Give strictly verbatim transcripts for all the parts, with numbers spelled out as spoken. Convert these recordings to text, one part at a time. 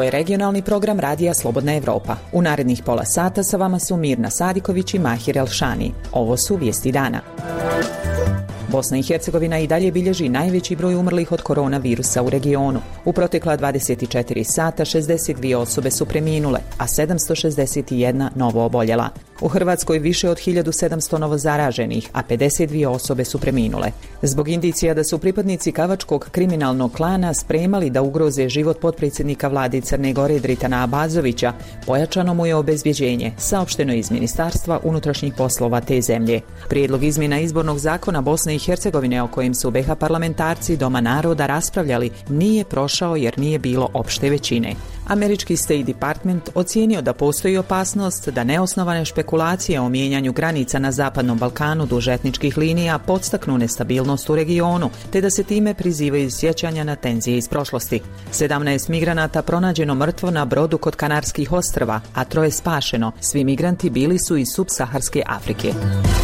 Ovo je regionalni program Radija Slobodna Evropa. U narednih pola sata sa vama su Mirna Sadiković i Mahir Elšani. Ovo su vijesti dana. Bosna i Hercegovina i dalje bilježi najveći broj umrlih od koronavirusa u regionu. U protekla dvadeset četiri sata šezdeset dvije osobe su preminule, a sedamsto šezdeset jedna novo oboljela. U Hrvatskoj više od hiljadu sedamsto novozaraženih, a pedeset dvije osobe su preminule. Zbog indicija da su pripadnici kavačkog kriminalnog klana spremali da ugroze život potpredsjednika vlade Crne Gore Dritana Abazovića, pojačano mu je obezbjeđenje, saopšteno iz Ministarstva unutrašnjih poslova te zemlje. Prijedlog izmjena izbornog zakona Bosne i Hercegovine o kojim su be ha parlamentarci Doma naroda raspravljali nije prošao jer nije bilo opšte većine. Američki State Department ocijenio da postoji opasnost da neosnovane špekulacije o mijenjanju granica na Zapadnom Balkanu duž etničkih linija podstaknu nestabilnost u regionu, te da se time prizivaju sjećanja na tenzije iz prošlosti. sedamnaest migranata pronađeno mrtvo na brodu kod Kanarskih ostrva, a troje spašeno. Svi migranti bili su iz subsaharske Afrike.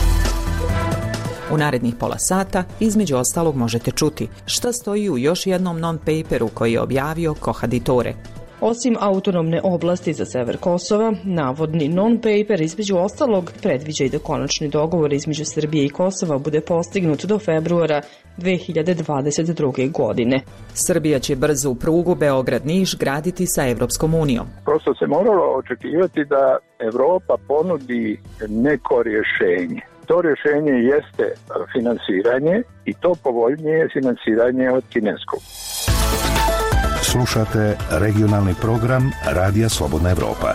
U narednih pola sata, između ostalog, možete čuti šta stoji u još jednom non-paperu koji je objavio Kohaditore. Osim autonomne oblasti za sever Kosova, navodni non-paper između ostalog predviđa i da konačni dogovor između Srbije i Kosova bude postignut do februara dve hiljade dvadeset druge. godine. Srbija će brzu prugu Beograd-Niš graditi sa Evropskom unijom. Prosto se moralo očekivati da Evropa ponudi neko rješenje. To rješenje jeste finansiranje i to povoljnije finansiranje od kineskog. Slušate regionalni program Radija Slobodna Evropa.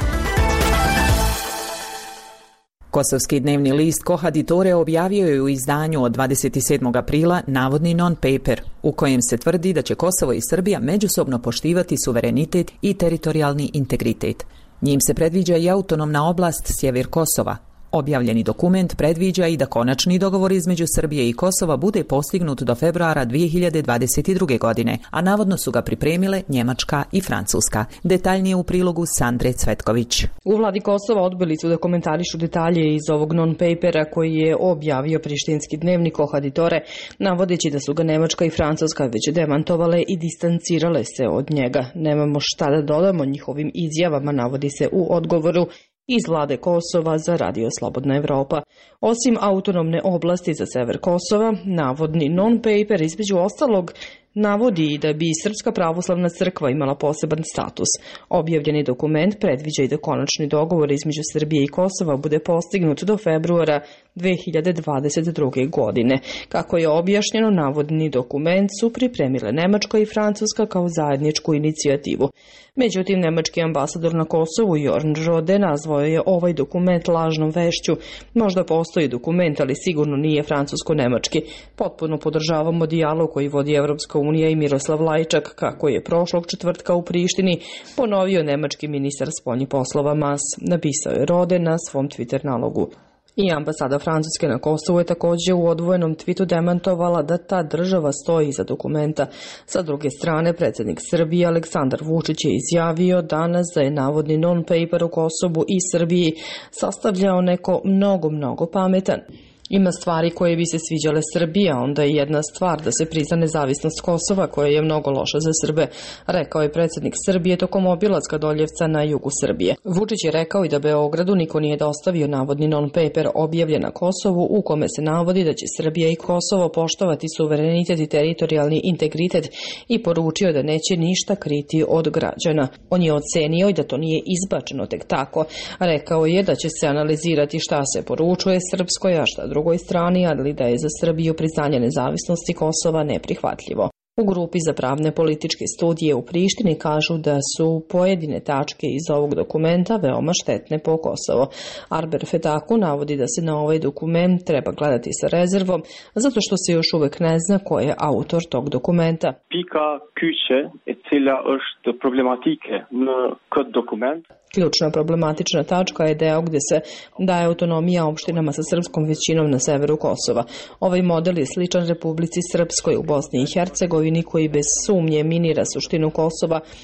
Kosovski dnevni list Kohaditore objavio je u izdanju od dvadeset sedmog aprila navodni non-paper, u kojem se tvrdi da će Kosovo i Srbija međusobno poštivati suverenitet i teritorijalni integritet. Njim se predviđa i autonomna oblast sjever Kosova. Objavljeni dokument predviđa i da konačni dogovor između Srbije i Kosova bude postignut do februara dve hiljade dvadeset druge. godine, a navodno su ga pripremile Njemačka i Francuska. Detaljnije u prilogu Sandre Cvetković. U vladi Kosova odbili su da komentarišu detalje iz ovog non-papera koji je objavio prištinski dnevnik Kohaditore, navodeći da su ga Njemačka i Francuska već demantovale i distancirale se od njega. Nemamo šta da dodamo njihovim izjavama, navodi se u odgovoru iz vlade Kosova za Radio Slobodna Evropa. Osim autonomne oblasti za sever Kosova, navodni non-paper između ostalog navodi i da bi Srpska pravoslavna crkva imala poseban status. Objavljeni dokument predviđa i da konačni dogovor između Srbije i Kosova bude postignut do februara dve hiljade dvadeset druge. godine. Kako je objašnjeno, navodni dokument su pripremile Nemačka i Francuska kao zajedničku inicijativu. Međutim, nemački ambasador na Kosovu Jorn Rode nazvao je ovaj dokument lažnom vešću. Možda postoji dokument, ali sigurno nije francusko-nemački. Potpuno podržavamo dijalog koji vodi Evropska unija i Miroslav Lajčak, kako je prošlog četvrtka u Prištini ponovio nemački ministar spoljnih poslova Mas, napisao je Rode na svom Twitter nalogu. I ambasada Francuske na Kosovu je također u odvojenom twitu demantovala da ta država stoji iza dokumenta. Sa druge strane, predsjednik Srbije Aleksandar Vučić je izjavio danas da je navodni non-paper u Kosovu i Srbiji sastavljao neko mnogo, mnogo pametan. Ima stvari koje bi se sviđale Srbiji, a onda je jedna stvar da se prizna nezavisnost Kosova, koja je mnogo loša za Srbe, rekao je predsjednik Srbije tokom obilaska Doljevca na jugu Srbije. Vučić je rekao i da Beogradu niko nije dostavio navodni non-paper objavljen na Kosovu, u kome se navodi da će Srbija i Kosovo poštovati suverenitet i teritorijalni integritet i poručio da neće ništa kriti od građana. On je ocenio i da to nije izbačeno tek tako. Rekao je da će se analizirati šta se poručuje Srpskoj, a šta drugoj strani, ali da je za Srbiju priznanje nezavisnosti Kosova neprihvatljivo. U grupi za pravne političke studije u Prištini kažu da su pojedine tačke iz ovog dokumenta veoma štetne po Kosovo. Arber Fetaku navodi da se na ovaj dokument treba gledati sa rezervom, zato što se još uvek ne zna ko je autor tog dokumenta. Pika kyçe e cila është problematike në këtë dokument. Ključna problematična tačka je deo gde se daje autonomija opštinama sa srpskom većinom na severu Kosova. Ovaj model je sličan Republici Srpskoj u Bosni i Hercegovini, koji bez sumnje minira suštinu Kosova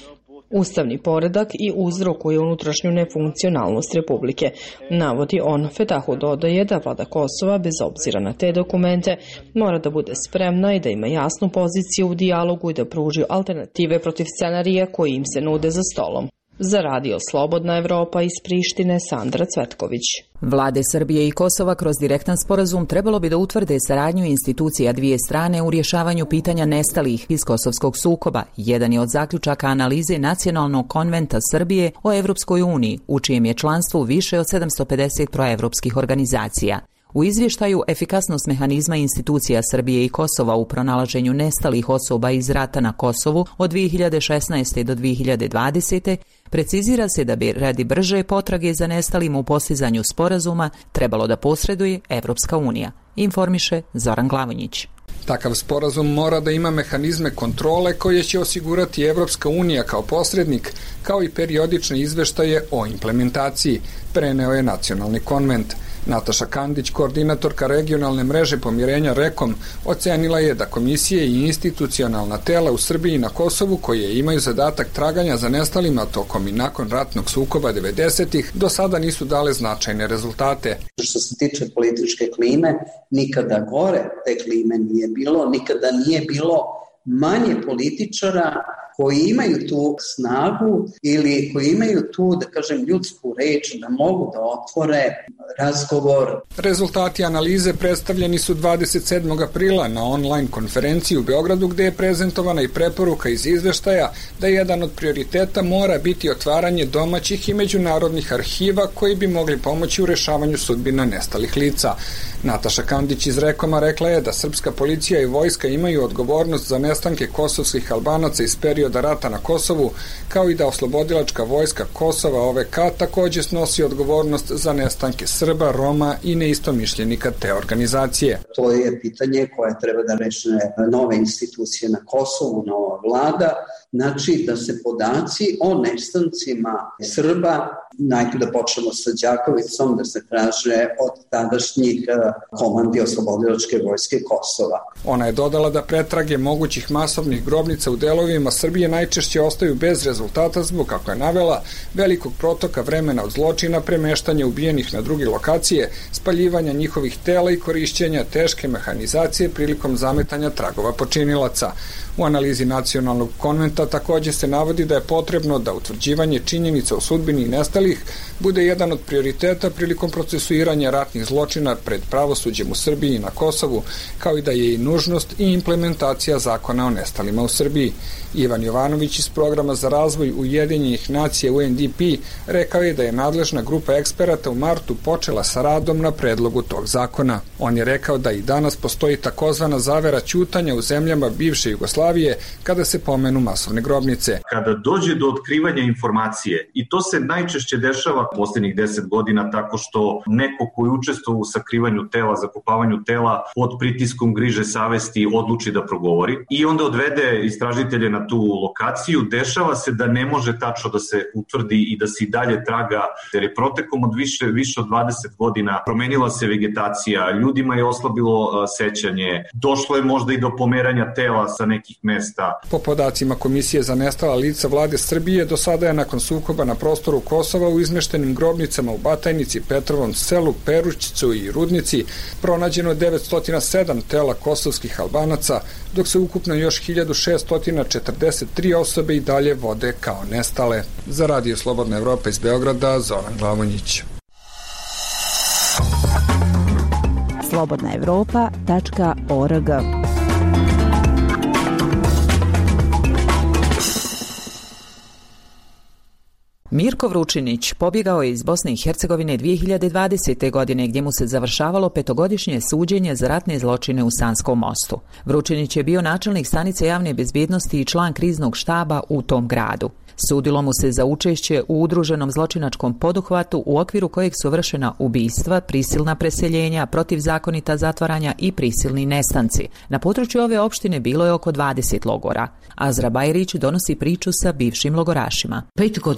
ustavni poredak i uzrokuje unutrašnju nefunkcionalnost Republike. Navodi on. Fetahu dodaje da vlada Kosova, bez obzira na te dokumente, mora da bude spremna i da ima jasnu poziciju u dijalogu i da pruži alternative protiv scenarija koji im se nude za stolom. Za Radio Slobodna Evropa iz Prištine, Sandra Cvetković. Vlade Srbije i Kosova kroz direktan sporazum trebalo bi da utvrde saradnju institucija dvije strane u rješavanju pitanja nestalih iz kosovskog sukoba. Jedan je od zaključaka analize Nacionalnog konventa Srbije o Evropskoj uniji, u čijem je članstvu više od sedamsto pedeset proevropskih organizacija. U izvještaju efikasnost mehanizma institucija Srbije i Kosova u pronalaženju nestalih osoba iz rata na Kosovu od dvije hiljade šesnaeste. do dvije hiljade dvadesete. precizira se da bi radi brže potrage za nestalim u postizanju sporazuma trebalo da posreduje Evropska unija, informiše Zoran Glavonjić. Takav sporazum mora da ima mehanizme kontrole koje će osigurati Evropska unija kao posrednik, kao i periodične izveštaje o implementaciji, preneo je Nacionalni konvent. Nataša Kandić, koordinatorka regionalne mreže pomirenja REKOM, ocenila je da komisije i institucionalna tela u Srbiji i na Kosovu, koje imaju zadatak traganja za nestalima tokom i nakon ratnog sukoba devedesetih, do sada nisu dale značajne rezultate. Što se tiče političke klime, nikada gore te klime nije bilo, nikada nije bilo manje političara koji imaju tu snagu ili koji imaju tu, da kažem, ljudsku reč da mogu da otvore razgovor. Rezultati analize predstavljeni su dvadeset sedmog aprila na online konferenciji u Beogradu, gde je prezentovana i preporuka iz izveštaja da jedan od prioriteta mora biti otvaranje domaćih i međunarodnih arhiva koji bi mogli pomoći u rešavanju sudbina nestalih lica. Nataša Kandić iz Rekoma rekla je da srpska policija i vojska imaju odgovornost za nestanke kosovskih Albanaca iz perioda rata na Kosovu, kao i da oslobodilačka vojska Kosova O V K također snosi odgovornost za nestanke Srba, Roma i neistomišljenika te organizacije. To je pitanje koje treba da reše nove institucije na Kosovu, nova vlada, znači da se podaci o nestancima Srba, najprej da počnemo sa Đakovicom, da se traže od tadašnjih komandi oslobodilačke vojske Kosova. Ona je dodala da pretrage mogućih masovnih grobnica u delovima Srbije najčešće ostaju bez rezultata zbog, kako je navela, velikog protoka vremena od zločina, premeštanja ubijenih na druge lokacije, spaljivanja njihovih tela i korišćenja teške mehanizacije prilikom zametanja tragova počinilaca. U analizi Nacionalnog konventa također se navodi da je potrebno da utvrđivanje činjenica o sudbini nestalih bude jedan od prioriteta prilikom procesuiranja ratnih zločina pred pravosuđem u Srbiji i na Kosovu, kao i da je i nužnost i implementacija zakona o nestalima u Srbiji. Ivan Jovanović iz Programa za razvoj Ujedinjenih nacija U N D P rekao je da je nadležna grupa eksperata u martu počela sa radom na predlogu tog zakona. On je rekao da i danas postoji takozvana zavera ćutanja u zemljama bivše Jugoslavije kada se pomenu masovne grobnice. Kada dođe do otkrivanja informacije, i to se najčešće dešava posljednjih deset godina tako što neko koji učestvuje u sakrivanju tela, zakopavanju tela pod pritiskom griže savesti odluči da progovori i onda odvede istražitelje na tu lokaciju, dešava se da ne može tačno da se utvrdi i da se i dalje traga, jer je protekom od više, više od dvadeset godina promenila se vegetacija, ljudima je oslabilo sećanje, došlo je možda i do pomeranja tela sa nekih mesta. Po podacima Komisije za nestala lica vlade Srbije, do sada je nakon sukoba na prostoru Kosova u izmeštenim grobnicama u Batajnici, Petrovom selu, Perućcu i Rudnici pronađeno devetsto sedam tela kosovskih Albanaca, dok se ukupno još hiljadu šeststo četrdeset tri osobe i dalje vode kao nestale. Za Radio Slobodna Evropa iz Beograda, Zoran Glavonjić. slobodna evropa tačka org. Mirko Vručinić pobjegao je iz Bosne i Hercegovine dvije hiljade dvadesete. godine gdje mu se završavalo petogodišnje suđenje za ratne zločine u Sanskom Mostu. Vručinić je bio načelnik stanice javne bezbjednosti i član kriznog štaba u tom gradu. Sudilo mu se za učešće u udruženom zločinačkom poduhvatu u okviru kojeg su vršena ubistva, prisilna preseljenja, protivzakonita zatvaranja i prisilni nestanci. Na području ove opštine bilo je oko dvadeset logora. Azra Bajrić donosi priču sa bivšim logorašima. Pet godina traje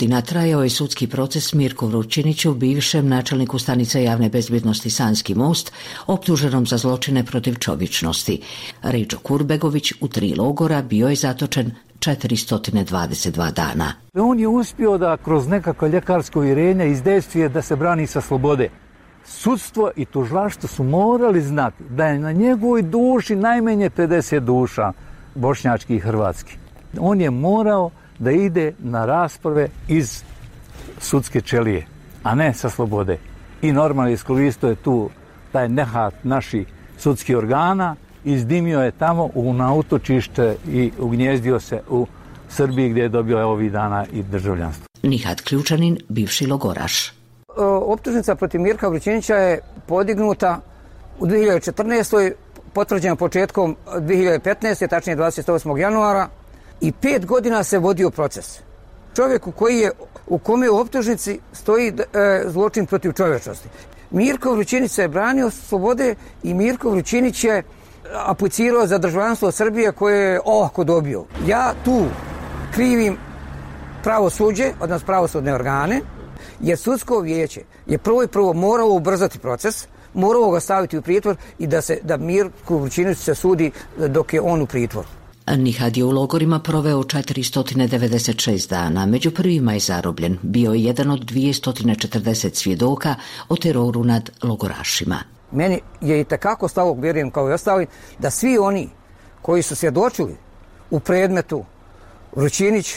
trajao je sudski proces Mirku Vrućiniću, bivšem načelniku stanice javne bezbjednosti Sanski most, optuženom za zločine protiv čovječnosti. Ređo Kurbegović u tri logora bio je zatočen četiristo dvadeset dva dana. On je uspio da kroz nekakva ljekarska uvjerenja izdejstvuje da se brani sa slobode. Sudstvo i tužilaštvo su morali znati da je na njegovoj duši najmanje pedeset duša, bošnjački i hrvatski. On je morao da ide na rasprave iz sudske čelije, a ne sa slobode. I normalno iskoristio je tu taj nehat naših sudskih organa, izdimio je tamo u nautočište i ugnjezdio se u Srbiji gdje je dobio ovih dana i državljanstvo. Nihat Ključanin, bivši logoraš. Optužnica protiv Mirka Vrućinića je podignuta u dvije hiljade četrnaestoj. potvrđena početkom dvije hiljade petnaeste. tačnije dvadeset osmog januara i pet godina se vodio proces. Čovjeku koji je, u kome u optužnici stoji e, zločin protiv čovječnosti. Mirko Vrućinić se je branio slobode i Mirko Vrućinić je aplicirao za državljanstvo Srbije koje je olako dobio. Ja tu krivim pravosuđe, odnosno pravosudne organe, jer sudsko vijeće je prvo i prvo moralo ubrzati proces, moralo ga staviti u pritvor i da se da Mirku Vrućiniću se sudi dok je on u pritvoru. Nihad je u logorima proveo četiristo devedeset šest dana. Među prvima je zarobljen. Bio je jedan od dvjesto četrdeset svjedoka o teroru nad logorašima. Meni je i takako stalo, vjerujem kao i ostali, da svi oni koji su svjedočili u predmetu Vrućinić,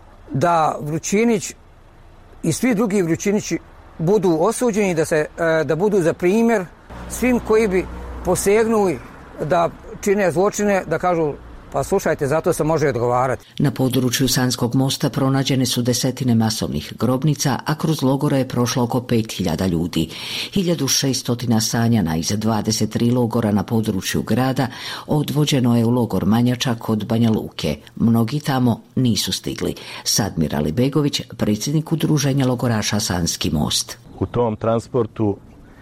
da Vrućinić i svi drugi Vrućinići budu osuđeni, da, se, da budu za primjer svim koji bi posegnuli da čine zločine, da kažu pa slušajte, zato se može odgovarati. Na području Sanskog mosta pronađene su desetine masovnih grobnica, a kroz logora je prošlo oko pet hiljada ljudi. hiljadu šesto Sanjana iz dvadeset tri logora na području grada odvođeno je u logor Manjača kod Banja Luke. Mnogi tamo nisu stigli. Sadmir Alibegović, predsjednik udruženja logoraša Sanski most. U tom transportu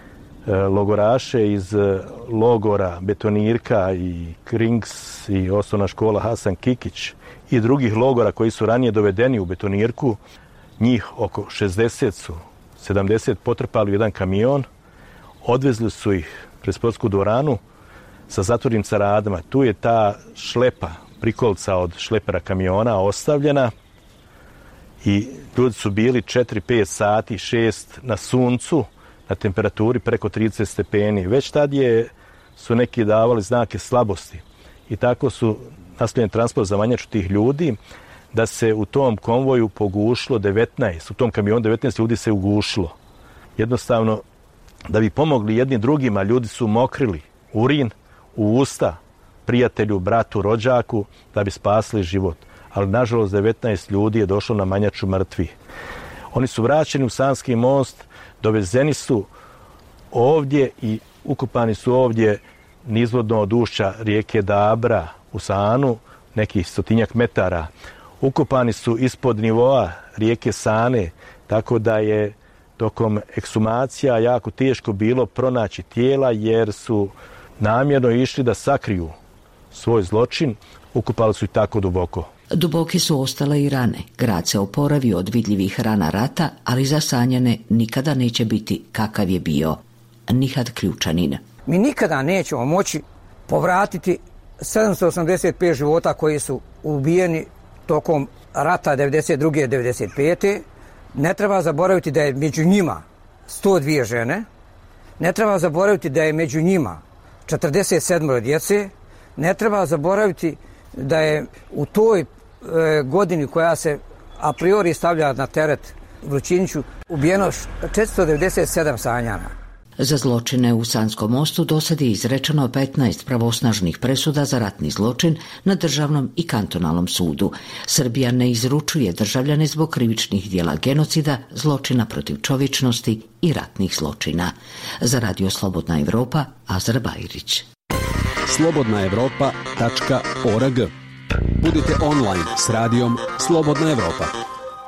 logoraše iz logora Betonirka i Krings i osnovna škola Hasan Kikić i drugih logora koji su ranije dovedeni u Betonirku, njih oko šezdeset su, sedamdeset potrpali u jedan kamion, odvezli su ih pred sportsku dvoranu sa zatvornim caradama. Tu je ta šlepa, prikolca od šlepera kamiona ostavljena i ljudi su bili četiri pet sati, šest na suncu, na temperaturi preko trideset stepeni. Već tad je, su neki davali znake slabosti i tako su nastavljeni transport za Manjaču tih ljudi da se u tom konvoju pogušilo devetnaest, u tom kamionu devetnaest ljudi se ugušilo. Jednostavno, da bi pomogli jedni drugima, ljudi su mokrili urin u usta prijatelju, bratu, rođaku da bi spasili život. Ali nažalost devetnaest ljudi je došlo na Manjaču mrtvi. Oni su vraćeni u Sanski most, dovezeni su ovdje i ukopani su ovdje nizvodno od ušća rijeke Dabra u Sanu, nekih stotinjak metara. Ukopani su ispod nivoa rijeke Sane, tako da je tokom ekshumacija jako teško bilo pronaći tijela jer su namjerno išli da sakriju svoj zločin, ukopali su i tako duboko. Duboke su ostale i rane. Grad se oporavio od vidljivih rana rata, ali za Sanjane nikada neće biti kakav je bio. Nihat Ključanin. Mi nikada nećemo moći povratiti sedamsto osamdeset pet života koji su ubijeni tokom rata devedeset druge devedeset pete Ne treba zaboraviti da je među njima sto dvije žene. Ne treba zaboraviti da je među njima četrdeset sedam djece. Ne treba zaboraviti da je u toj e, godini koja se a priori stavlja na teret Vrućiniću ubijeno četiristo devedeset sedam Sanjana. Za zločine u Sanskom mostu dosad je izrečeno petnaest pravosnažnih presuda za ratni zločin na državnom i kantonalnom sudu. Srbija ne izručuje državljane zbog krivičnih djela genocida, zločina protiv čovječnosti i ratnih zločina. Za Radio Slobodna Evropa, Azra Bajrić. slobodna evropa tačka org. Budite online s radijom Slobodna Evropa.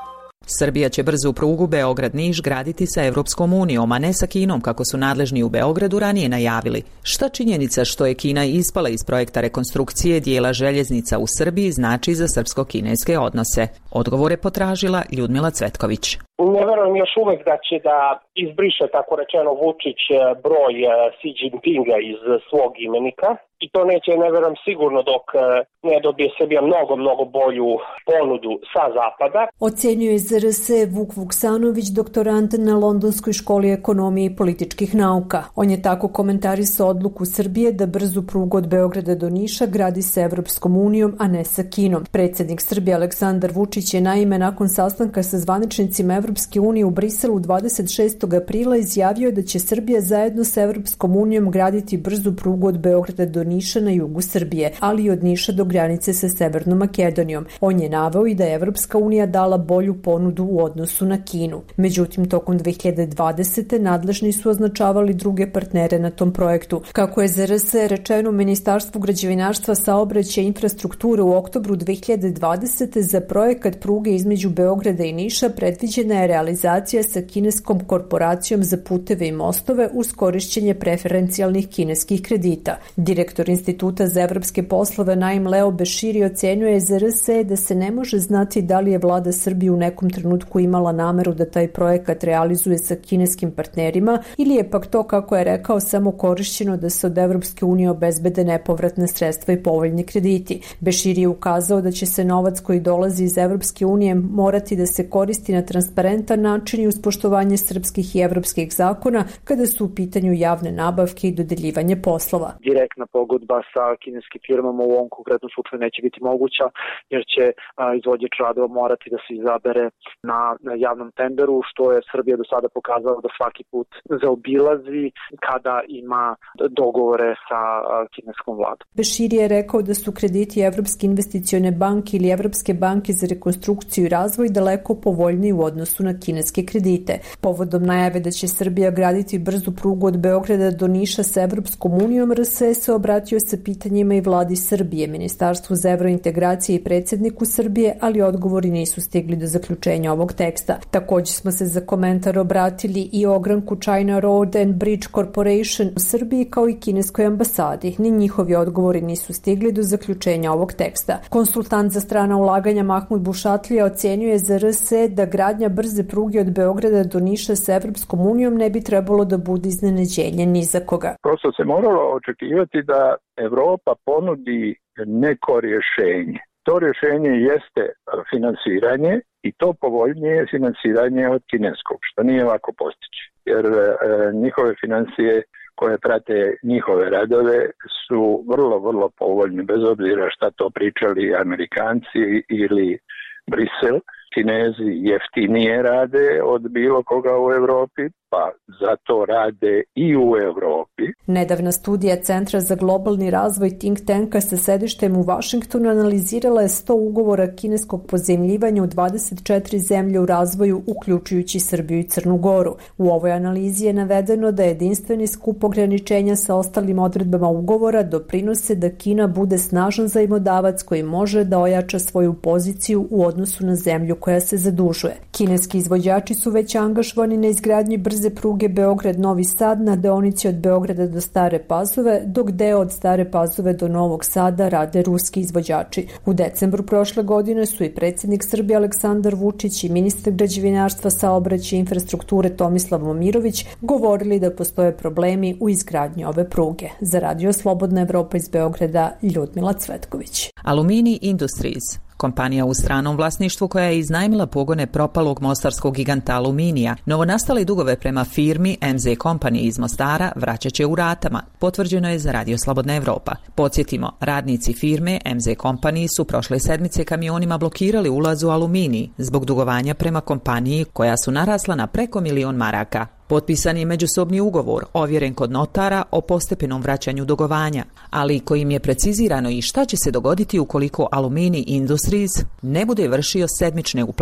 Srbija će brzu prugu Beograd-Niš graditi sa Evropskom unijom, a ne sa Kinom, kako su nadležni u Beogradu ranije najavili. Šta činjenica što je Kina ispala iz projekta rekonstrukcije dijela željeznica u Srbiji znači za srpsko-kineske odnose? Odgovore potražila Ljudmila Cvetković. Ne verujem još uvek da će da izbriše, tako rečeno, Vučić broj Xi Jinpinga iz svog imenika. I to neće, ne verujem, sigurno dok ne dobije Srbija mnogo, mnogo bolju ponudu sa zapada. Ocenjuje Z R S Vuk Vuksanović, doktorant na Londonskoj školi ekonomije i političkih nauka. On je tako komentarisao odluku Srbije da brzu prugu od Beograda do Niša gradi sa Evropskom unijom, a ne sa Kinom. Predsjednik Srbije Aleksandar Vučić je naime nakon sastanka sa zvaničnicima Evropske unije u Briselu dvadeset šestog aprila izjavio da će Srbija zajedno sa Evropskom unijom graditi brzu prugu od Beograda do Niša na jugu Srbije, ali i od Niša do granice sa Severnom Makedonijom. On je naveo i da je Evropska unija dala bolju ponudu u odnosu na Kinu. Međutim, tokom dve hiljade dvadesete. nadležni su označavali druge partnere na tom projektu. Kako je Z R S rečeno u Ministarstvu građevinarstva, saobraćaja i infrastrukture u oktobru dve hiljade dvadesete. za projekat pruge između Beograda i Niša predviđena je realizacija sa kineskom korporacijom za puteve i mostove uz korišćenje preferencijalnih kineskih kredita. Direktor Instituta za evropske poslove Naim Leo Beširi ocenjuje Z R S da se ne može znati da li je vlada Srbije u nekom trenutku imala nameru da taj projekat realizuje sa kineskim partnerima ili je pak to, kako je rekao, samo korišćeno da se od Evropske unije obezbede nepovratna sredstva i povoljni krediti. Beširi je ukazao da će se novac koji dolazi iz Evropske unije morati da se koristi na transparentan način i uz poštovanje srpskih i evropskih zakona kada su u pitanju javne nabavke i dodeljivanje poslova. Direktna pogodba sa kineskim firmama u ovom konkretnom slučaju neće biti moguća, jer će a, izvođač radova morati da se izabere na, na javnom tenderu, što je Srbija do sada pokazala da svaki put zaobilazi kada ima dogovore sa a, kineskom vladom. Beširi je rekao da su krediti Evropske investicione banke ili Evropske banke za rekonstrukciju i razvoj daleko povoljniji u odnosu na kineske kredite. Povodom najave da će Srbija graditi brzu prugu od Beograda do Niša sa Evropskom unijom, R S E se obratio sa pitanjima i vladi Srbije, Ministarstvu za evrointegracije i predsjedniku Srbije, ali odgovori nisu stigli do zaključenja ovog teksta. Također smo se za komentar obratili i ogranku China Road and Bridge Corporation u Srbiji kao i kineskoj ambasadi. Ni njihovi odgovori nisu stigli do zaključenja ovog teksta. Konsultant za strana ulaganja Mahmud Bušatlija ocenjuje za R S E da gradnja brze pruge od Beograda do Niša sa Evropskom unijom ne bi trebalo da bude iznenađenje ni za koga. Prosto se moralo očekivati da Evropa ponudi neko rješenje. To rješenje jeste finansiranje i to povoljnije finansiranje od kineskog, što nije lako postići. Jer e, njihove financije koje prate njihove radove su vrlo, vrlo povoljne, bez obzira šta to pričali Amerikanci ili Brisel. Kinezi jeftinije rade od bilo koga u Evropi, pa zato rade i u Evropi. Nedavna studija Centra za globalni razvoj think tanka sa sedištem u Vašingtonu analizirala je sto ugovora kineskog pozemljivanja u dvadeset četiri zemlje u razvoju, uključujući Srbiju i Crnu Goru. U ovoj analizi je navedeno da jedinstveni skup ograničenja sa ostalim odredbama ugovora doprinose da Kina bude snažan zajmodavac koji može da ojača svoju poziciju u odnosu na zemlju koja se zadužuje. Kineski izvođači su već angažovani na izgradnji brze pruge Beograd-Novi Sad na deonici od Beograda do Stare Pazove, dok deo od Stare Pazove do Novog Sada rade ruski izvođači. U decembru prošle godine su i predsjednik Srbije Aleksandar Vučić i ministar građevinarstva, saobraćaja i infrastrukture Tomislav Momirović govorili da postoje problemi u izgradnji ove pruge. Za Radio Slobodna Evropa iz Beograda, Ljudmila Cvetković. Alumini Industries, kompanija u stranom vlasništvu koja je iznajmila pogone propalog mostarskog giganta Aluminija, novonastale dugove prema firmi M Z Company iz Mostara vraćat će u ratama, potvrđeno je za Radio Slobodna Evropa. Podsjetimo, radnici firme M Z Company su prošle sedmice kamionima blokirali ulaz u Aluminij zbog dugovanja prema kompaniji koja su narasla na preko milion maraka. Potpisan je međusobni ugovor, ovjeren kod notara o postepenom vraćanju dugovanja, ali kojim je precizirano i šta će se dogoditi ukoliko Alumini Industries ne bude vršio sedmične uplate.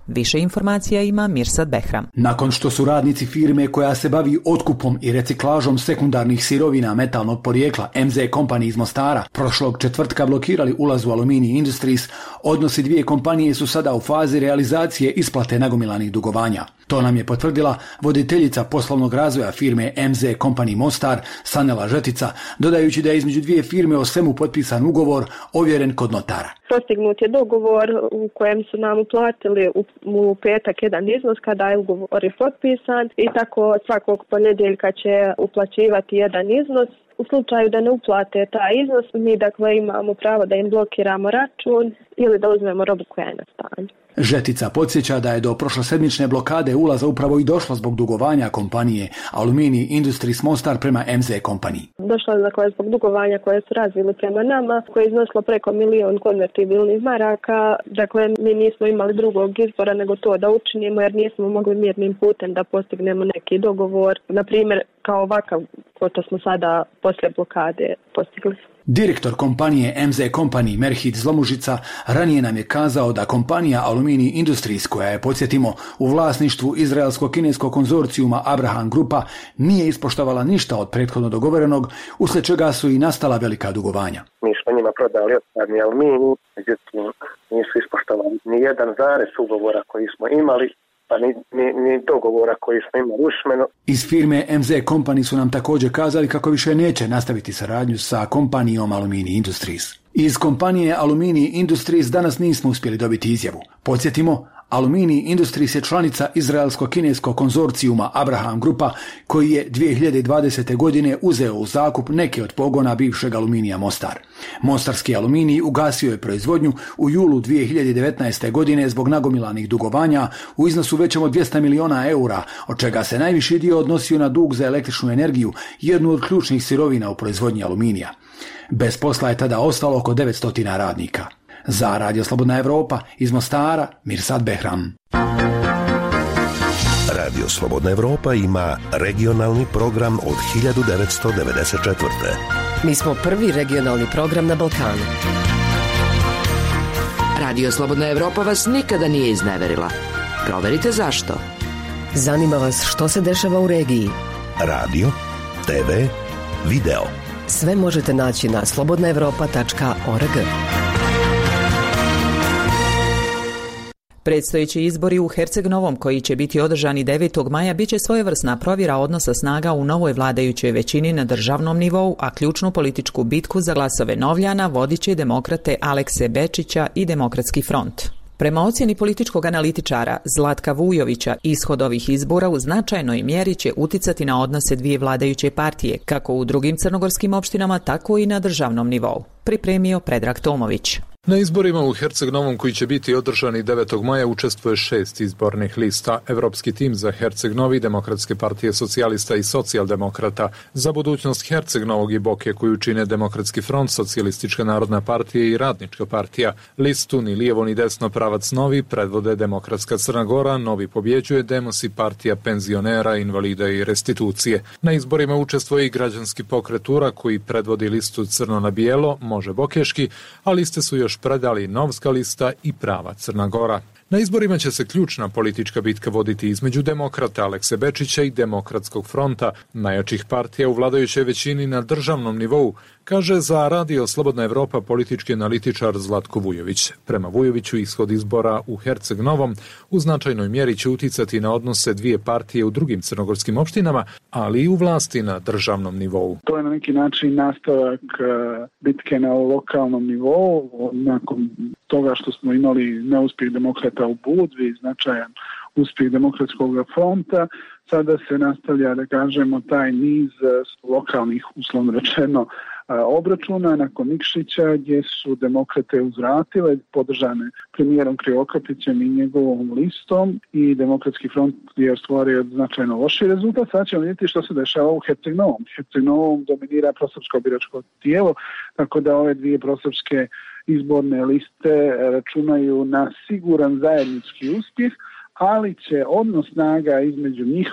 Više informacija ima Mirsad Behram. Nakon što su radnici firme koja se bavi otkupom i reciklažom sekundarnih sirovina metalnog porijekla em ze Company iz Mostara prošlog četvrtka blokirali ulaz u Alumini Industries, odnosi dvije kompanije su sada u fazi realizacije isplate nagomilanih dugovanja. To nam je potvrdila voditeljica poslovnog razvoja firme em ze Company Mostar, Sanela Žetica, dodajući da je između dvije firme o svemu potpisan ugovor ovjeren kod notara. Postignut je dogovor u kojem su nam uplatili u, u petak jedan iznos kada je ugovor je potpisan i tako svakog ponedjeljka će uplaćivati jedan iznos. U slučaju da ne uplate taj iznos, mi dakle imamo pravo da im blokiramo račun ili da uzmemo robu koja je na stanju. Žetica podsjeća da je do prošlosedmične blokade ulaza upravo i došlo zbog dugovanja kompanije Alumini Industries Mostar prema em ze Company. Došlo je dakle zbog dugovanja koje su razvili prema nama, koje je iznosilo preko milion konvertibilnih maraka. Dakle, mi nismo imali drugog izbora nego to da učinimo jer nismo mogli mirnim putem da postignemo neki dogovor. Na primjer, kao ovakav ko to smo sada poslije blokade postigli. Direktor kompanije em ze Company Merhit Zlomužica ranije nam je kazao da kompanija Alumini Industries, koja je, podsjetimo, u vlasništvu izraelsko-kineskog konzorcijuma Abraham Grupa, nije ispoštovala ništa od prethodno dogovorenog, uslijed čega su i nastala velika dugovanja. Mi smo njima prodali otpadni aluminij, međutim nisu ispoštovali ni jedan zarez ugovora koji smo imali, pa ni, ni, ni dogovora koji smo imali usmeno. Iz firme em ze Company su nam također kazali kako više neće nastaviti saradnju sa kompanijom Alumini Industries. Iz kompanije Alumini Industries danas nismo uspjeli dobiti izjavu. Podsjetimo, Alumini Industries je članica izraelsko-kineskog konzorcijuma Abraham Grupa, koji je dvije hiljade dvadesete. godine uzeo u zakup neke od pogona bivšeg Aluminija Mostar. Mostarski aluminij ugasio je proizvodnju u julu dvije hiljade devetnaeste. godine zbog nagomilanih dugovanja u iznosu većem od dvjesto miliona eura, od čega se najviši dio odnosio na dug za električnu energiju, jednu od ključnih sirovina u proizvodnji aluminija. Bez posla je tada ostalo oko devetsto radnika. Za Radio Slobodna Evropa iz Mostara, Mirsad Behram. Radio Slobodna Evropa ima regionalni program od hiljadu devetsto devedeset četvrte. Mi smo prvi regionalni program na Balkanu. Radio Slobodna Evropa vas nikada nije izneverila. Proverite zašto. Zanima vas što se dešava u regiji. Radio, te ve, video. Sve možete naći na slobodna evropa tačka org. Predstojeći izbori u Herceg Novom, koji će biti održani devetog maja, bit će svojevrsna provjera odnosa snaga u novoj vladajućoj većini na državnom nivou, a ključnu političku bitku za glasove Novljana vodit će demokrate Alekse Bečića i Demokratski front. Prema ocjeni političkog analitičara Zlatka Vujovića, ishod ovih izbora u značajnoj mjeri će uticati na odnose dvije vladajuće partije, kako u drugim crnogorskim opštinama, tako i na državnom nivou. Pripremio Predrag Tomović. Na izborima u Herceg Novom, koji će biti održani devetog maja, učestvuje šest izbornih lista. Evropski tim za Herceg Novi, Demokratske partije socijalista i socijaldemokrata, za budućnost Herceg Novog i Boke, koju čine Demokratski front, Socijalistička narodna partija i Radnička partija. Listu ni lijevo ni desno pravac Novi predvode Demokratska Crna Gora, Novi pobjeđuje, Demos i partija penzionera, invalida i restitucije. Na izborima učestvuje i građanski pokret Ura, koji predvodi listu Crno na bijelo, Može Bokeški, a liste su još predali Novska lista i Prava Crna Gora. Na izborima će se ključna politička bitka voditi između demokrata Alekse Bečića i Demokratskog fronta, najjačih partija u vladajućoj većini na državnom nivou, kaže za Radio Slobodna Evropa politički analitičar Zlatko Vujović. Prema Vujoviću, ishod izbora u Herceg Novom u značajnoj mjeri će uticati na odnose dvije partije u drugim crnogorskim opštinama, ali i u vlasti na državnom nivou. To je na neki način nastavak bitke na lokalnom nivou, nakon toga što smo imali neuspjeh demokrata u Budvi, značajan uspjeh Demokratskog fronta. Sada se nastavlja, da kažemo, taj niz lokalnih, uslovno rečeno, obračuna nakon Nikšića, gdje su demokrate uzvratile, podržane premijerom Krivokapićem i njegovom listom, i Demokratski front je ostvario značajno loši rezultat. Sad ćemo vidjeti što se dešava u Herceg Novom. Herceg Novom dominira prosrpsko biračko tijelo, tako da ove dvije prosrpske izborne liste računaju na siguran zajednički uspjeh, ali će odnos snaga između njih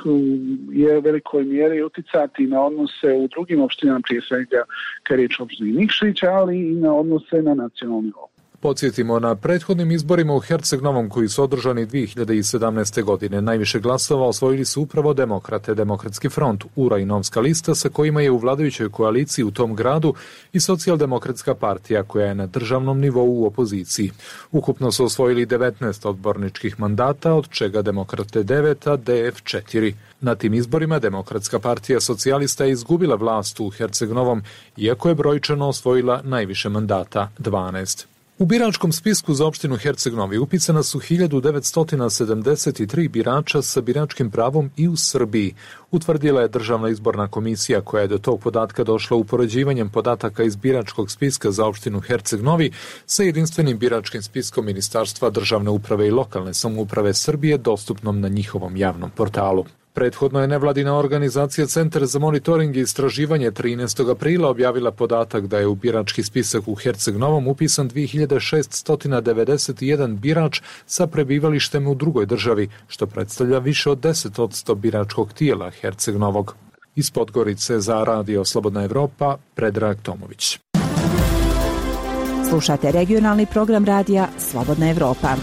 je u velikoj mjeri uticati na odnose u drugim opštinama, prije svega kad je riječ o opštini Nikšić, ali i na odnose na nacionalnom nivou. Podsjetimo, na prethodnim izborima u Herceg Novom koji su održani dvije hiljade sedamnaeste. godine najviše glasova osvojili su upravo Demokrate, Demokratski front, URA i Novska lista sa kojima je u vladajućoj koaliciji u tom gradu i Socijaldemokratska partija koja je na državnom nivou u opoziciji. Ukupno su osvojili devetnaest odborničkih mandata, od čega Demokrate devet, a D F četiri. Na tim izborima Demokratska partija socijalista je izgubila vlast u Herceg Novom, iako je brojčano osvojila najviše mandata, dvanaest. U biračkom spisku za opštinu Herceg Novi upisana su hiljadu devetsto sedamdeset tri birača sa biračkim pravom i u Srbiji, utvrdila je Državna izborna komisija koja je do tog podatka došla upoređivanjem podataka iz biračkog spiska za opštinu Herceg Novi sa jedinstvenim biračkim spiskom Ministarstva državne uprave i lokalne samouprave Srbije dostupnom na njihovom javnom portalu. Prethodno je nevladina organizacija Centar za monitoring i istraživanje trinaestog aprila objavila podatak da je u birački spisak u Herceg Novom upisan dvije hiljade šeststo devedeset jedan birač sa prebivalištem u drugoj državi, što predstavlja više od deset posto biračkog tijela Herceg Novog. Iz Podgorice za Radio Slobodna Evropa, Predrag Tomović. Slušate regionalni program radija Slobodna Evropa.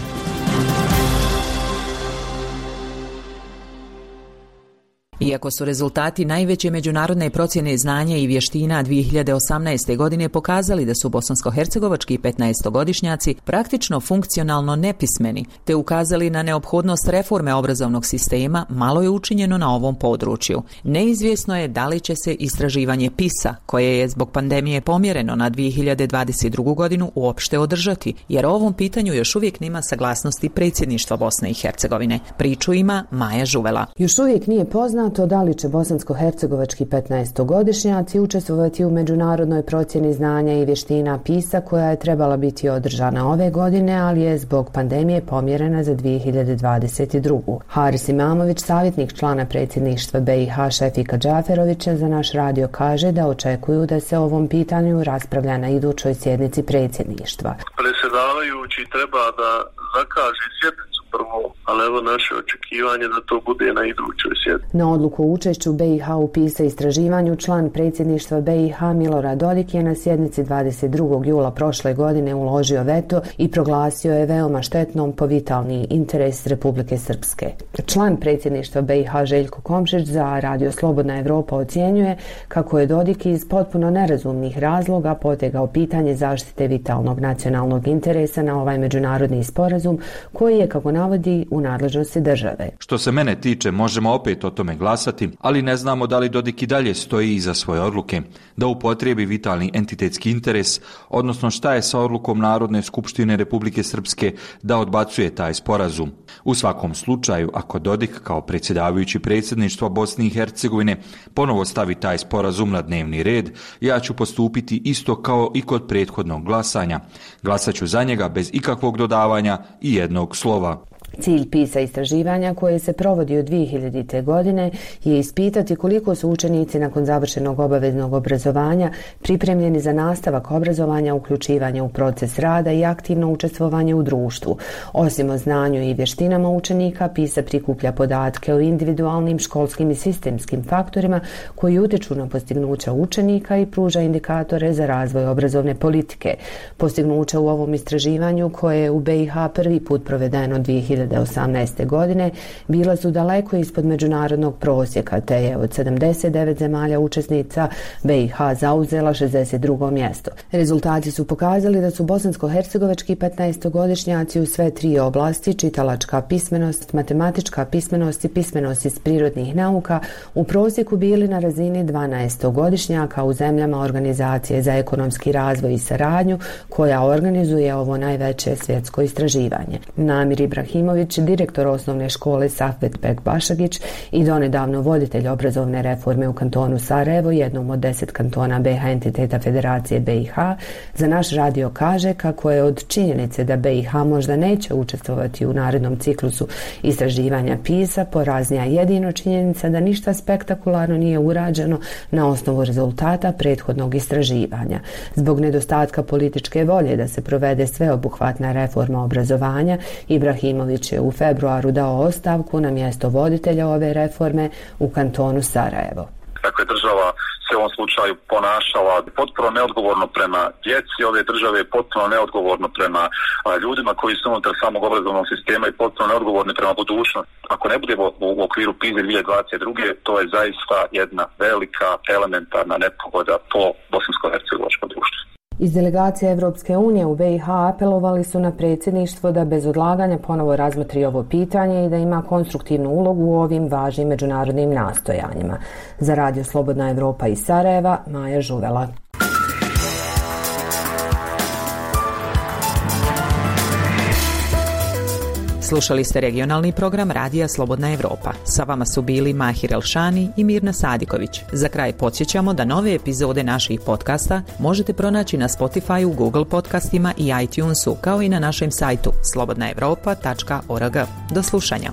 Iako su rezultati najveće međunarodne procjene znanja i vještina dvije hiljade osamnaeste. godine pokazali da su bosansko-hercegovački petnaestogodišnjaci praktično funkcionalno nepismeni, te ukazali na neophodnost reforme obrazovnog sistema, malo je učinjeno na ovom području. Neizvjesno je da li će se istraživanje PISA, koje je zbog pandemije pomjereno na dvije hiljade dvadeset drugu. godinu, uopšte održati, jer o ovom pitanju još uvijek nema saglasnosti predsjedništva Bosne i Hercegovine. Priču ima Maja Žuvela. Još uvijek nije poznato to da li će bosansko-hercegovački petnaestogodišnjaci učestvovati u međunarodnoj procjeni znanja i vještina PISA koja je trebala biti održana ove godine, ali je zbog pandemije pomjerena za dvije hiljade dvadeset drugu. Haris Imamović, savjetnik člana predsjedništva B i H Šefika Džaferovića, za naš radio kaže da očekuju da se o ovom pitanju raspravlja na idućoj sjednici predsjedništva. Predsjedavajući treba da zakaže sjednicu prvo, ali evo naše očekivanje da to bude na idućoj sjednici. Na odluku o učešću B i H u PISA istraživanju član predsjedništva B i H Milorad Dodik je na sjednici dvadeset drugog jula prošle godine uložio veto i proglasio je veoma štetnom po vitalni interes Republike Srpske. Član predsjedništva B i H Željko Komšić za Radio Slobodna Evropa ocjenjuje kako je Dodik iz potpuno nerazumnih razloga potegao pitanje zaštite vitalnog nacionalnog interesa na ovaj međunarodni sporazum koji je, kako navodi, u nadležnosti države. Što se mene tiče, možemo opet o tome glasati, ali ne znamo da li Dodik i dalje stoji iza svoje odluke, da upotrijebi vitalni entitetski interes, odnosno šta je sa odlukom Narodne skupštine Republike Srpske da odbacuje taj sporazum. U svakom slučaju, ako Dodik kao predsjedavajući predsjedništva Bosne i Hercegovine ponovo stavi taj sporazum na dnevni red, ja ću postupiti isto kao i kod prethodnog glasanja. Glasat ću za njega bez ikakvog dodavanja i jednog slova. Cilj PISA istraživanja koje se provodi od dvije hiljadite. godine je ispitati koliko su učenici nakon završenog obaveznog obrazovanja pripremljeni za nastavak obrazovanja, uključivanje u proces rada i aktivno učestvovanje u društvu. Osim o znanju i vještinama učenika, PISA prikuplja podatke o individualnim, školskim i sistemskim faktorima koji utječu na postignuća učenika i pruža indikatore za razvoj obrazovne politike. Postignuća u ovom istraživanju, koje je u B i H prvi put provedeno dvije hiljade osamnaeste. godine, bila su daleko ispod međunarodnog prosjeka, te je od sedamdeset devet zemalja učesnica B i H zauzela šezdeset drugo mjesto. Rezultati su pokazali da su bosansko-hercegovački petnaestogodišnjaci u sve tri oblasti, čitalačka pismenost, matematička pismenost i pismenost iz prirodnih nauka, u prosjeku bili na razini dvanaestogodišnjaka u zemljama Organizacije za ekonomski razvoj i saradnju, koja organizuje ovo najveće svjetsko istraživanje. Namir Ibrahimović, direktor osnovne škole Safet Bek Bašagić i donedavno voditelj obrazovne reforme u kantonu Sarajevo, jednom od deset kantona B i H entiteta Federacije B i H, za naš radio kaže kako je od činjenice da B i H možda neće učestvovati u narednom ciklusu istraživanja PISA poraznija jedino činjenica da ništa spektakularno nije urađeno na osnovu rezultata prethodnog istraživanja. Zbog nedostatka političke volje da se provede sveobuhvatna reforma obrazovanja, Ibrahimović je u februaru dao ostavku na mjesto voditelja ove reforme u kantonu Sarajevo. Dakle, država se u ovom slučaju ponašala potpuno neodgovorno prema djeci ove države, potpuno neodgovorno prema a, ljudima koji su unutar samog obrazovnog sistema i potpuno neodgovorni prema budućnosti. Ako ne budemo u, u okviru PISA dvije tisuće dvadeset druge. to je zaista jedna velika elementarna nepogoda po bosansko-hercegovačkom društvu. Iz delegacije Evropske unije u B i H apelovali su na predsjedništvo da bez odlaganja ponovo razmotri ovo pitanje i da ima konstruktivnu ulogu u ovim važnim međunarodnim nastojanjima. Za Radio Slobodna Evropa iz Sarajeva, Maja Žuvela. Slušali ste regionalni program Radija Slobodna Evropa. Sa vama su bili Mahir Elšani i Mirna Sadiković. Za kraj podsjećamo da nove epizode naših podcasta možete pronaći na Spotify, Google podcastima i iTunesu, kao i na našem sajtu slobodna evropa tačka org. Do slušanja.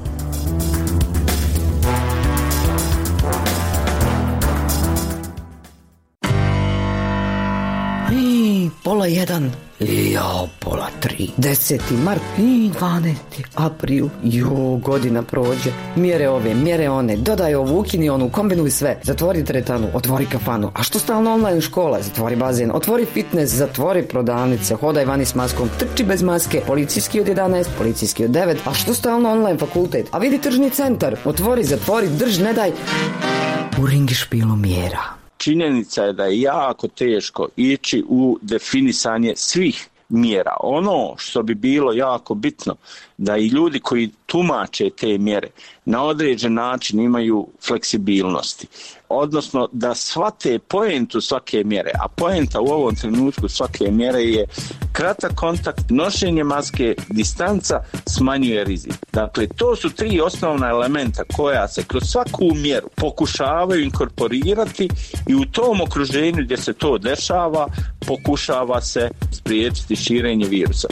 I, pola jedan. Jao, pola tri. Deseti mart. I, dvanesti april. Jo, godina prođe. Mjere ove, mjere one. Dodaj ovu, ukini onu, kombinuj sve. Zatvori teretanu, otvori kafanu. A što stalno online škola? Zatvori bazen, otvori fitness, zatvori prodavnice. Hodaj vani s maskom, trči bez maske. Policijski od jedanaest, policijski od devet. A što stalno online fakultet? A vidi tržni centar. Otvori, zatvori, drž, ne daj. U ringišpilu mjera. Činjenica je da je jako teško ići u definisanje svih mjera. Ono što bi bilo jako bitno, da i ljudi koji tumače te mjere na određen način imaju fleksibilnosti. Odnosno da shvate poentu svake mjere, a poenta u ovom trenutku svake mjere je kratak kontakt, nošenje maske, distanca smanjuje rizik. Dakle, to su tri osnovna elementa koja se kroz svaku mjeru pokušavaju inkorporirati i u tom okruženju gdje se to dešava pokušava se spriječiti širenje virusa.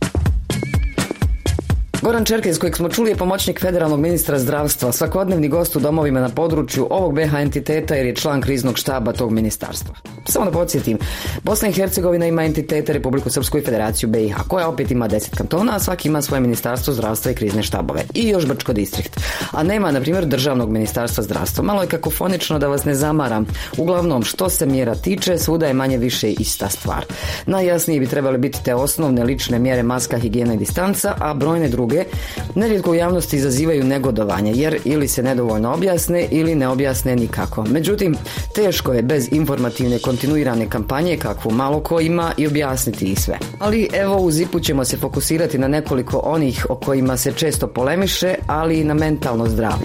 Goran Čerkez, kojeg smo čuli, je pomoćnik federalnog ministra zdravstva, svakodnevni gost u domovima na području ovog B H entiteta jer je član kriznog štaba tog ministarstva. Samo da podsjetim, Bosna i Hercegovina ima entitete Republiku Srpsku i Federaciju B i H, koja opet ima deset kantona, a svaki ima svoje ministarstvo zdravstva i krizne štabove. I još Brčko distrikt. A nema, na primjer, državnog ministarstva zdravstva. Malo je kakofonično, da vas ne zamaram. Uglavnom, što se mjera tiče, svuda je manje više ista stvar. Najjasnije bi trebale biti te osnovne lične mjere maska, higijena i distanca, a brojne druge nerijetko u javnosti izazivaju negodovanje, jer ili se nedovoljno objasne ili ne objasne nikako. Međutim, teško je bez informativne kontinuirane kampanje, kakvu malo ko ima, i objasniti ih sve. Ali evo, u Zipu ćemo se fokusirati na nekoliko onih o kojima se često polemiše, ali i na mentalno zdravlje.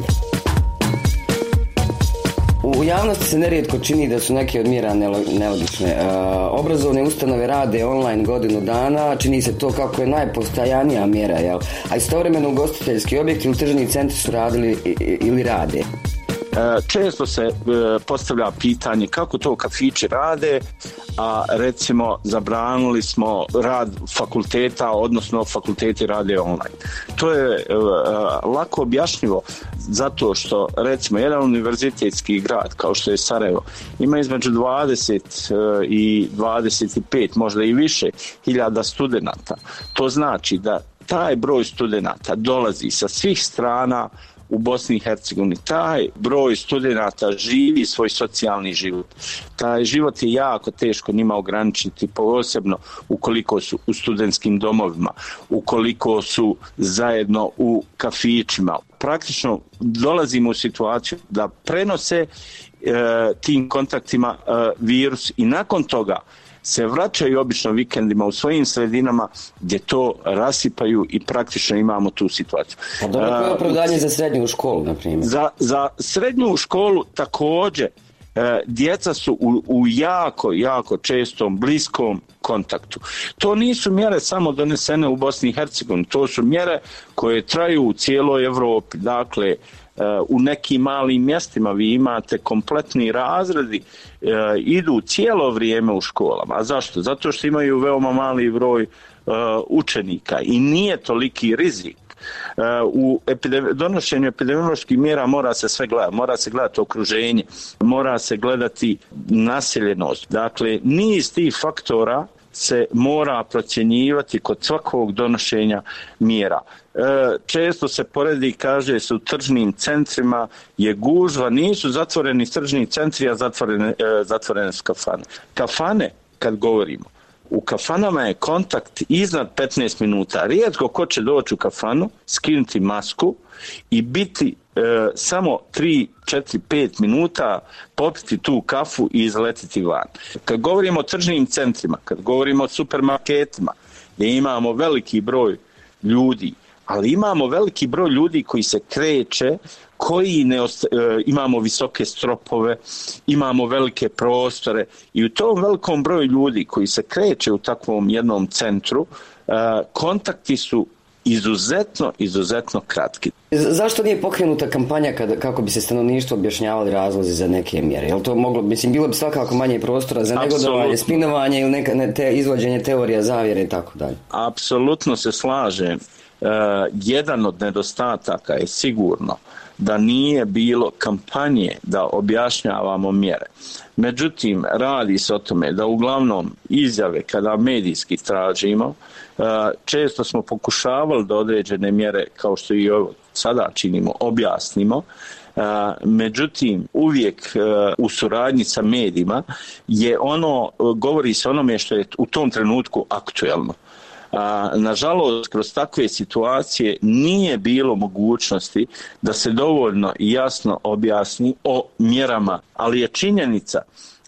U javnosti se nerijetko čini da su neke od mjera nelogične. E, obrazovne ustanove rade online godinu dana, čini se to kako je najpostojanija mjera, jel? A istovremeno ugostiteljski objekti ili tržni centri su radili ili rade. Često se postavlja pitanje kako to kafići rade, a recimo zabranili smo rad fakulteta, odnosno fakulteti rade online. To je lako objašnjivo zato što recimo jedan univerzitetski grad kao što je Sarajevo ima između dvadeset i dvadeset pet, možda i više hiljada studenata. To znači da taj broj studenata dolazi sa svih strana u Bosni i Hercegovini. Taj broj studenata živi svoj socijalni život. Taj život je jako teško njima ograničiti, posebno ukoliko su u studentskim domovima, ukoliko su zajedno u kafićima. Praktično dolazimo u situaciju da prenose e, tim kontaktima e, virus i nakon toga se vraćaju obično vikendima u svojim sredinama gdje to rasipaju i praktično imamo tu situaciju. A dobro, koje je opravdanje za srednju školu, na primjer? Za, za srednju školu također e, djeca su u, u jako, jako čestom, bliskom kontaktu. To nisu mjere samo donesene u Bosni i Hercegovini, to su mjere koje traju u cijeloj Evropi. Dakle, u nekim malim mjestima vi imate kompletni razredi, e, idu cijelo vrijeme u školama. A zašto? Zato što imaju veoma mali broj e, učenika i nije toliki rizik. E, u epidemi- donošenju epidemioloških mjera mora se sve gledati, mora se gledati okruženje, mora se gledati naseljenost. Dakle, niz tih faktora se mora procjenjivati kod svakog donošenja mjera. Često se poredi, kaže se u tržnim centrima je gužva, nisu zatvoreni tržni centri, a zatvorene, zatvorene su kafane. Kafane, kad govorimo, u kafanama je kontakt iznad petnaest minuta. Rijetko ko će doći u kafanu, skinuti masku i biti e, samo tri, četiri, pet minuta, popiti tu kafu i izletiti van. Kad govorimo o tržnim centrima, kad govorimo o supermarketima, gdje imamo veliki broj ljudi, ali imamo veliki broj ljudi koji se kreće, koji ne osta- e, imamo visoke stropove, imamo velike prostore i u tom velikom broju ljudi koji se kreće u takvom jednom centru, e, kontakti su izuzetno, izuzetno kratki. Zašto nije pokrenuta kampanja kada, kako bi se stanovništvo objašnjavali razlozi za neke mjere? Jel to moglo, mislim, bilo bi svakako manje prostora za negodovanje, spinovanje ili neka, ne, te, izvođenje teorija zavjere i tako dalje? Apsolutno se slažem. Uh, jedan od nedostataka je sigurno da nije bilo kampanje da objašnjavamo mjere. Međutim, radi se o tome da uglavnom izjave kada medijski tražimo, uh, često smo pokušavali da određene mjere, kao što i ovo sada činimo, objasnimo. Uh, međutim, uvijek uh, u suradnji sa medijima je ono, uh, govori se onome što je u tom trenutku aktuelno. A, nažalost, kroz takve situacije nije bilo mogućnosti da se dovoljno i jasno objasni o mjerama, ali je činjenica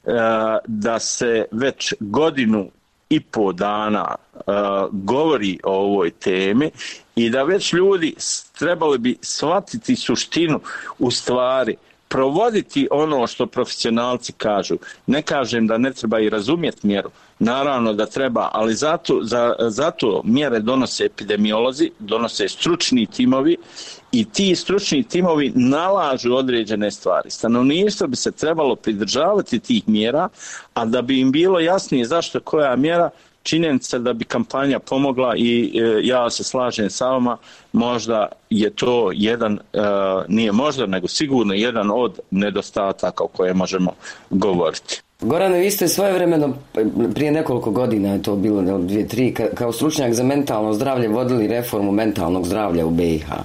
a, da se već godinu i po dana a, govori o ovoj temi i da već ljudi trebali bi shvatiti suštinu u stvari, provoditi ono što profesionalci kažu. Ne kažem da ne treba i razumjeti mjeru, naravno da treba, ali zato, za, zato mjere donose epidemiolozi, donose stručni timovi i ti stručni timovi nalažu određene stvari. Stanovništvo bi se trebalo pridržavati tih mjera, a da bi im bilo jasnije zašto koja mjera, činjenica da bi kampanja pomogla i e, ja se slažem sa vama, možda je to jedan, e, nije možda, nego sigurno jedan od nedostataka o kojem možemo govoriti. Gorane, vi ste svojevremeno, prije nekoliko godina je to bilo, dvije, tri, kao stručnjak za mentalno zdravlje vodili reformu mentalnog zdravlja u be i ha.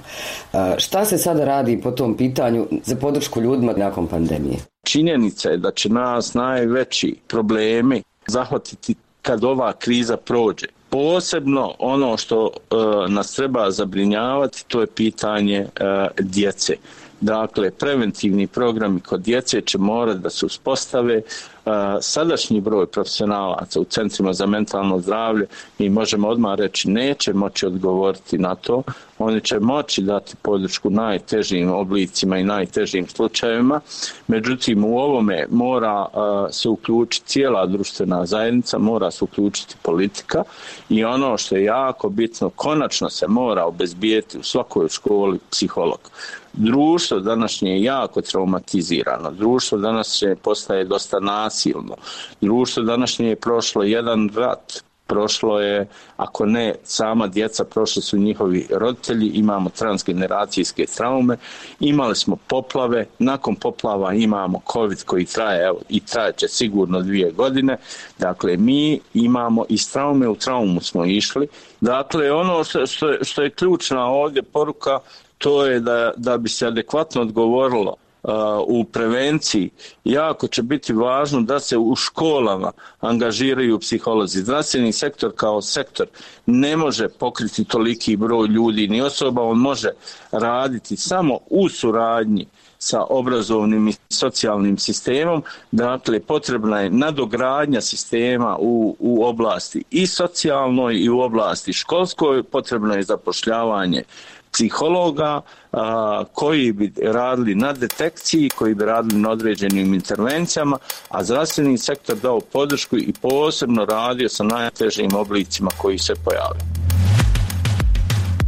Šta se sada radi po tom pitanju za podršku ljudima nakon pandemije? Činjenica je da će nas najveći problemi zahvatiti kad ova kriza prođe. Posebno ono što e, nas treba zabrinjavati, to je pitanje e, djece. Dakle, preventivni programi kod djece će morati da se uspostave. Sadašnji broj profesionalaca u centrima za mentalno zdravlje, mi možemo odmah reći, neće moći odgovoriti na to. Oni će moći dati podršku najtežim oblicima i najtežim slučajevima. Međutim, u ovome mora se uključiti cijela društvena zajednica, mora se uključiti politika i ono što je jako bitno, konačno se mora obezbijeti u svakoj školi psiholog. Društvo današnje je jako traumatizirano, društvo današnje postaje dosta nasilno, društvo današnje je prošlo jedan rat, prošlo je, ako ne sama djeca, prošli su njihovi roditelji, imamo transgeneracijske traume, imali smo poplave, nakon poplava imamo COVID koji traje, evo, i trajeće sigurno dvije godine, dakle mi imamo iz traume u traumu smo išli, dakle ono što, što, je, što je ključna ovdje poruka, to je da, da bi se adekvatno odgovorilo uh, u prevenciji. Jako će biti važno da se u školama angažiraju psiholozi. Zdravstveni sektor kao sektor ne može pokriti toliki broj ljudi ni osoba, on može raditi samo u suradnji sa obrazovnim i socijalnim sistemom. Dakle, potrebna je nadogradnja sistema u, u oblasti i socijalnoj i u oblasti školskoj, potrebno je zapošljavanje psihologa a, koji bi radili na detekciji, koji bi radili na određenim intervencijama, a zdravstveni sektor dao podršku i posebno radio sa najtežim oblicima koji se pojavljaju.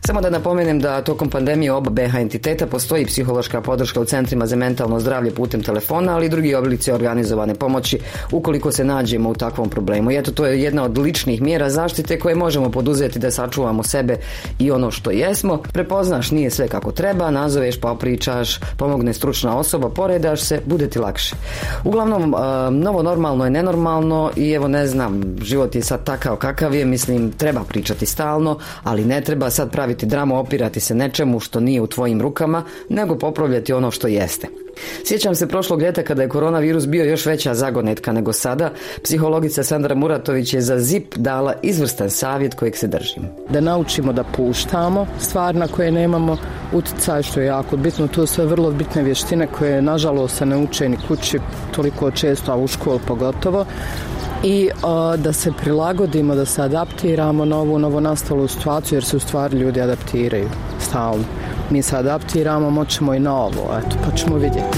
Samo da napomenem da tokom pandemije oba B H entiteta postoji psihološka podrška u centrima za mentalno zdravlje putem telefona, ali i drugi oblici organizovane pomoći ukoliko se nađemo u takvom problemu. I eto, to je jedna od ličnih mjera zaštite koje možemo poduzeti da sačuvamo sebe i ono što jesmo. Prepoznaš nije sve kako treba, nazoveš, popričaš, pomogne stručna osoba, poredaš se, bude ti lakše. Uglavnom, novo normalno je nenormalno i evo ne znam, život je sad takav kakav je, mislim, treba pričati stalno, ali ne treba sad praviti dramu, opirati se nečemu što nije u tvojim rukama, nego popravljati ono što jeste. Sjećam se prošlog ljeta kada je koronavirus bio još veća zagonetka nego sada, psihologica Sandra Muratović je za Z I P dala izvrstan savjet kojeg se držim. Da naučimo da puštamo stvar na koje nemamo utjecaj, što je jako bitno, to su sve vrlo bitne vještine koje nažalost se ne uče ni kući toliko često, a u školu pogotovo. I uh, da se prilagodimo, da se adaptiramo na ovu novonastalu situaciju, jer se u stvari ljudi adaptiraju stalno. Mi se adaptiramo, moćemo i na ovo, eto, pa ćemo vidjeti.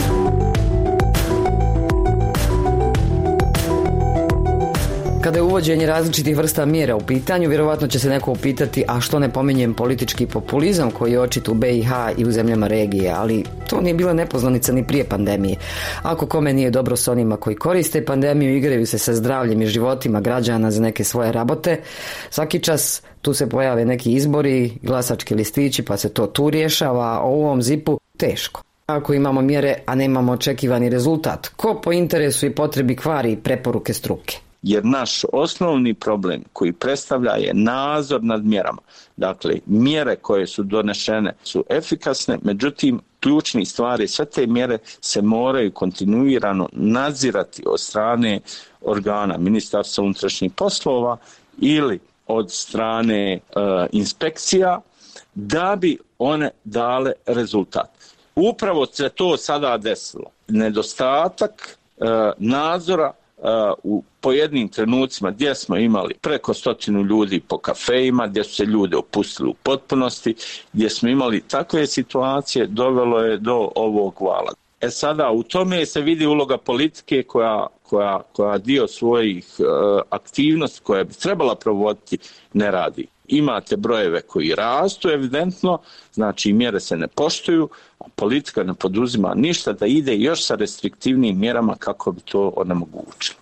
Kada je uvođenje različitih vrsta mjera u pitanju, vjerovatno će se neko upitati, a što ne pominjem politički populizam koji je očit u B i H i u zemljama regije, ali to nije bila nepoznanica ni prije pandemije. Ako kome nije dobro s onima koji koriste pandemiju, igraju se sa zdravljem i životima građana za neke svoje rabote, svaki čas tu se pojave neki izbori, glasački listići, pa se to tu rješava, a u ovom Z I P-u teško. Ako imamo mjere, a nemamo očekivani rezultat, ko po interesu i potrebi kvari preporuke struke? Jer naš osnovni problem koji predstavlja je nadzor nad mjerama. Dakle, mjere koje su donešene su efikasne, međutim, ključni stvari, sve te mjere se moraju kontinuirano nadzirati od strane organa Ministarstva unutrašnjih poslova ili od strane e, inspekcija da bi one dale rezultat. Upravo se to sada desilo. Nedostatak e, nadzora Uh, u pojednim trenucima gdje smo imali preko stotinu ljudi po kafejima, gdje su se ljude opustili u potpunosti, gdje smo imali takve situacije, dovelo je do ovog vala. E sada, u tome se vidi uloga politike koja, koja, koja dio svojih uh, aktivnosti koja bi trebala provoditi ne radi. Imate brojeve koji rastu evidentno, znači mjere se ne poštuju, a politika ne poduzima ništa da ide još sa restriktivnim mjerama kako bi to onemogućilo.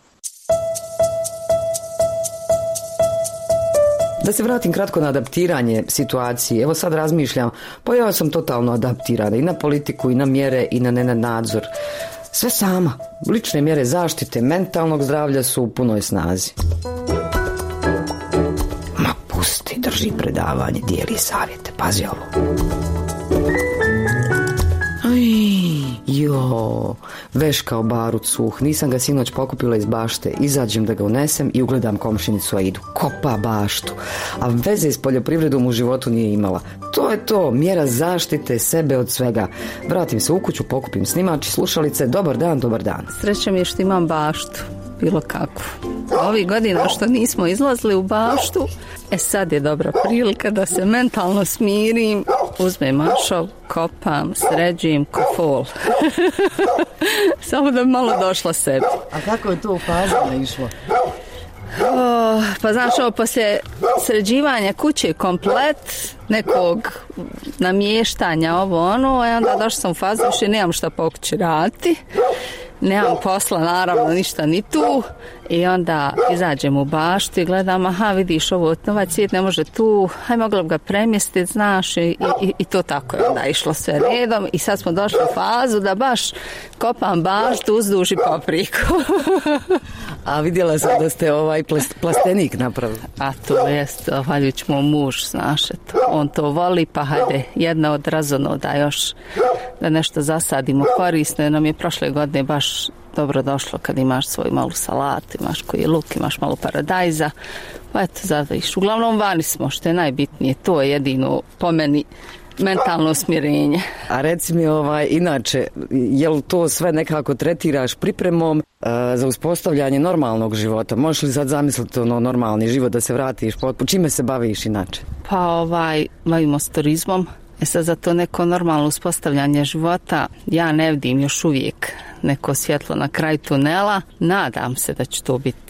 Da se vratim kratko na adaptiranje situacije. Evo sad razmišljam, pa ja sam totalno adaptirana i na politiku i na mjere i na nadzor. Sve sama. Lične mjere zaštite mentalnog zdravlja su u punoj snazi. Ma pusti, drži predavanje, dijeli savjete, pazi ovo. Aj, jo, veš kao barut suh, nisam ga sinoć pokupila iz bašte, izađem da ga unesem i ugledam komšinicu Aidu, kopa baštu, a veze s poljoprivredom u životu nije imala. To je to, mjera zaštite sebe od svega. Vratim se u kuću, pokupim snimač i slušalice, dobar dan, dobar dan. Sreća mi je što imam baštu, bilo kako. Ovih godina što nismo izlazili u baštu, e sad je dobra prilika da se mentalno smirim, uzmem mašov, kopam, sređujem ko fol. Samo da bi malo došla sebi. A kako je to u fazama išlo? Oh, pa znaš, ovo poslije sređivanja kuće komplet, nekog namještanja, ovo ono, a onda došla sam u fazu, više nemam šta po kući raditi. Nemam posla, naravno, ništa ni tu. I onda izađem u baštu i gledam, aha, vidiš ovo, ovaj cvijet ne može tu, aj mogla bi ga premjestiti, znaš, i, i, i to tako je onda išlo sve redom. I sad smo došli u fazu da baš kopam baštu uzduž i papriku. A vidjela sam da ste ovaj plastenik napravili. A to jest, valjuć mu muž, znaš, eto, on to voli, pa hajde, jedna od razonoda još da nešto zasadimo korisno, jer nam je prošle godine baš dobro došlo kad imaš svoju malu salatu, imaš koji je luk, imaš malo paradajza, pa eto, zadaviš. Uglavnom vani smo, što je najbitnije, to je jedino po meni mentalno smirenje. A reci mi, ovaj, inače, jel to sve nekako tretiraš pripremom uh, za uspostavljanje normalnog života? Možeš li sad zamisliti ono normalni život da se vratiš potpuno? Čime se baviš inače? Pa ovaj, bavimo s turizmom. E sad za to neko normalno uspostavljanje života ja ne vidim još uvijek neko svjetlo na kraju tunela. Nadam se da će to biti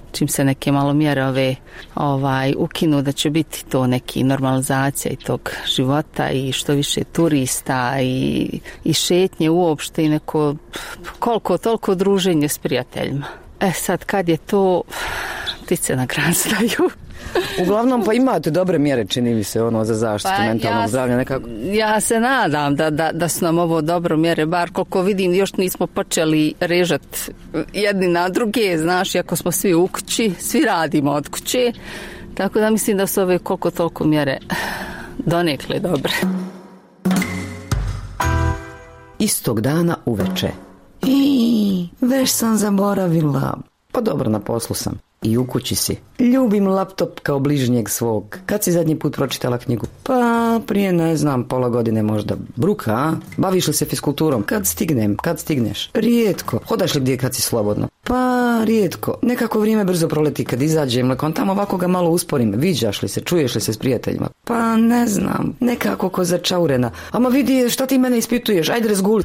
čim se neke malo mjere ove ovaj, ukinu, da će biti to neki normalizacija i tog života i što više turista i, i šetnje uopšte i neko koliko toliko druženje s prijateljima. E sad kad je to, ptice nagrazdaju. Uglavnom pa imate dobre mjere, čini mi se, ono za zaštitu pa mentalnog ja, zdravlja nekako. Ja se nadam da, da, da su nam ovo dobro mjere, bar koliko vidim još nismo počeli režat jedni na druge, znaš, iako smo svi u kući, svi radimo od kuće, tako da mislim da su ove koliko toliko mjere donekle dobre. Istog dana uveče. I, već sam zaboravila. Pa dobro, na poslu sam. I u kući si. Ljubim laptop kao bližnjeg svog. Kad si zadnji put pročitala knjigu? Pa prije, ne znam, pola godine možda. Bruka, a? Baviš li se fiskulturom? Kad stignem, kad stigneš? Rijetko. Hodaš li gdje kad si slobodno? Pa rijetko. Nekako vrijeme brzo proleti kad izađem, lakom tamo ovako ga malo usporim. Viđaš li se, čuješ li se s prijateljima? Pa ne znam. Nekako ko začaurena. Ama vidi, što ti mene ispituješ? Ajde razguli.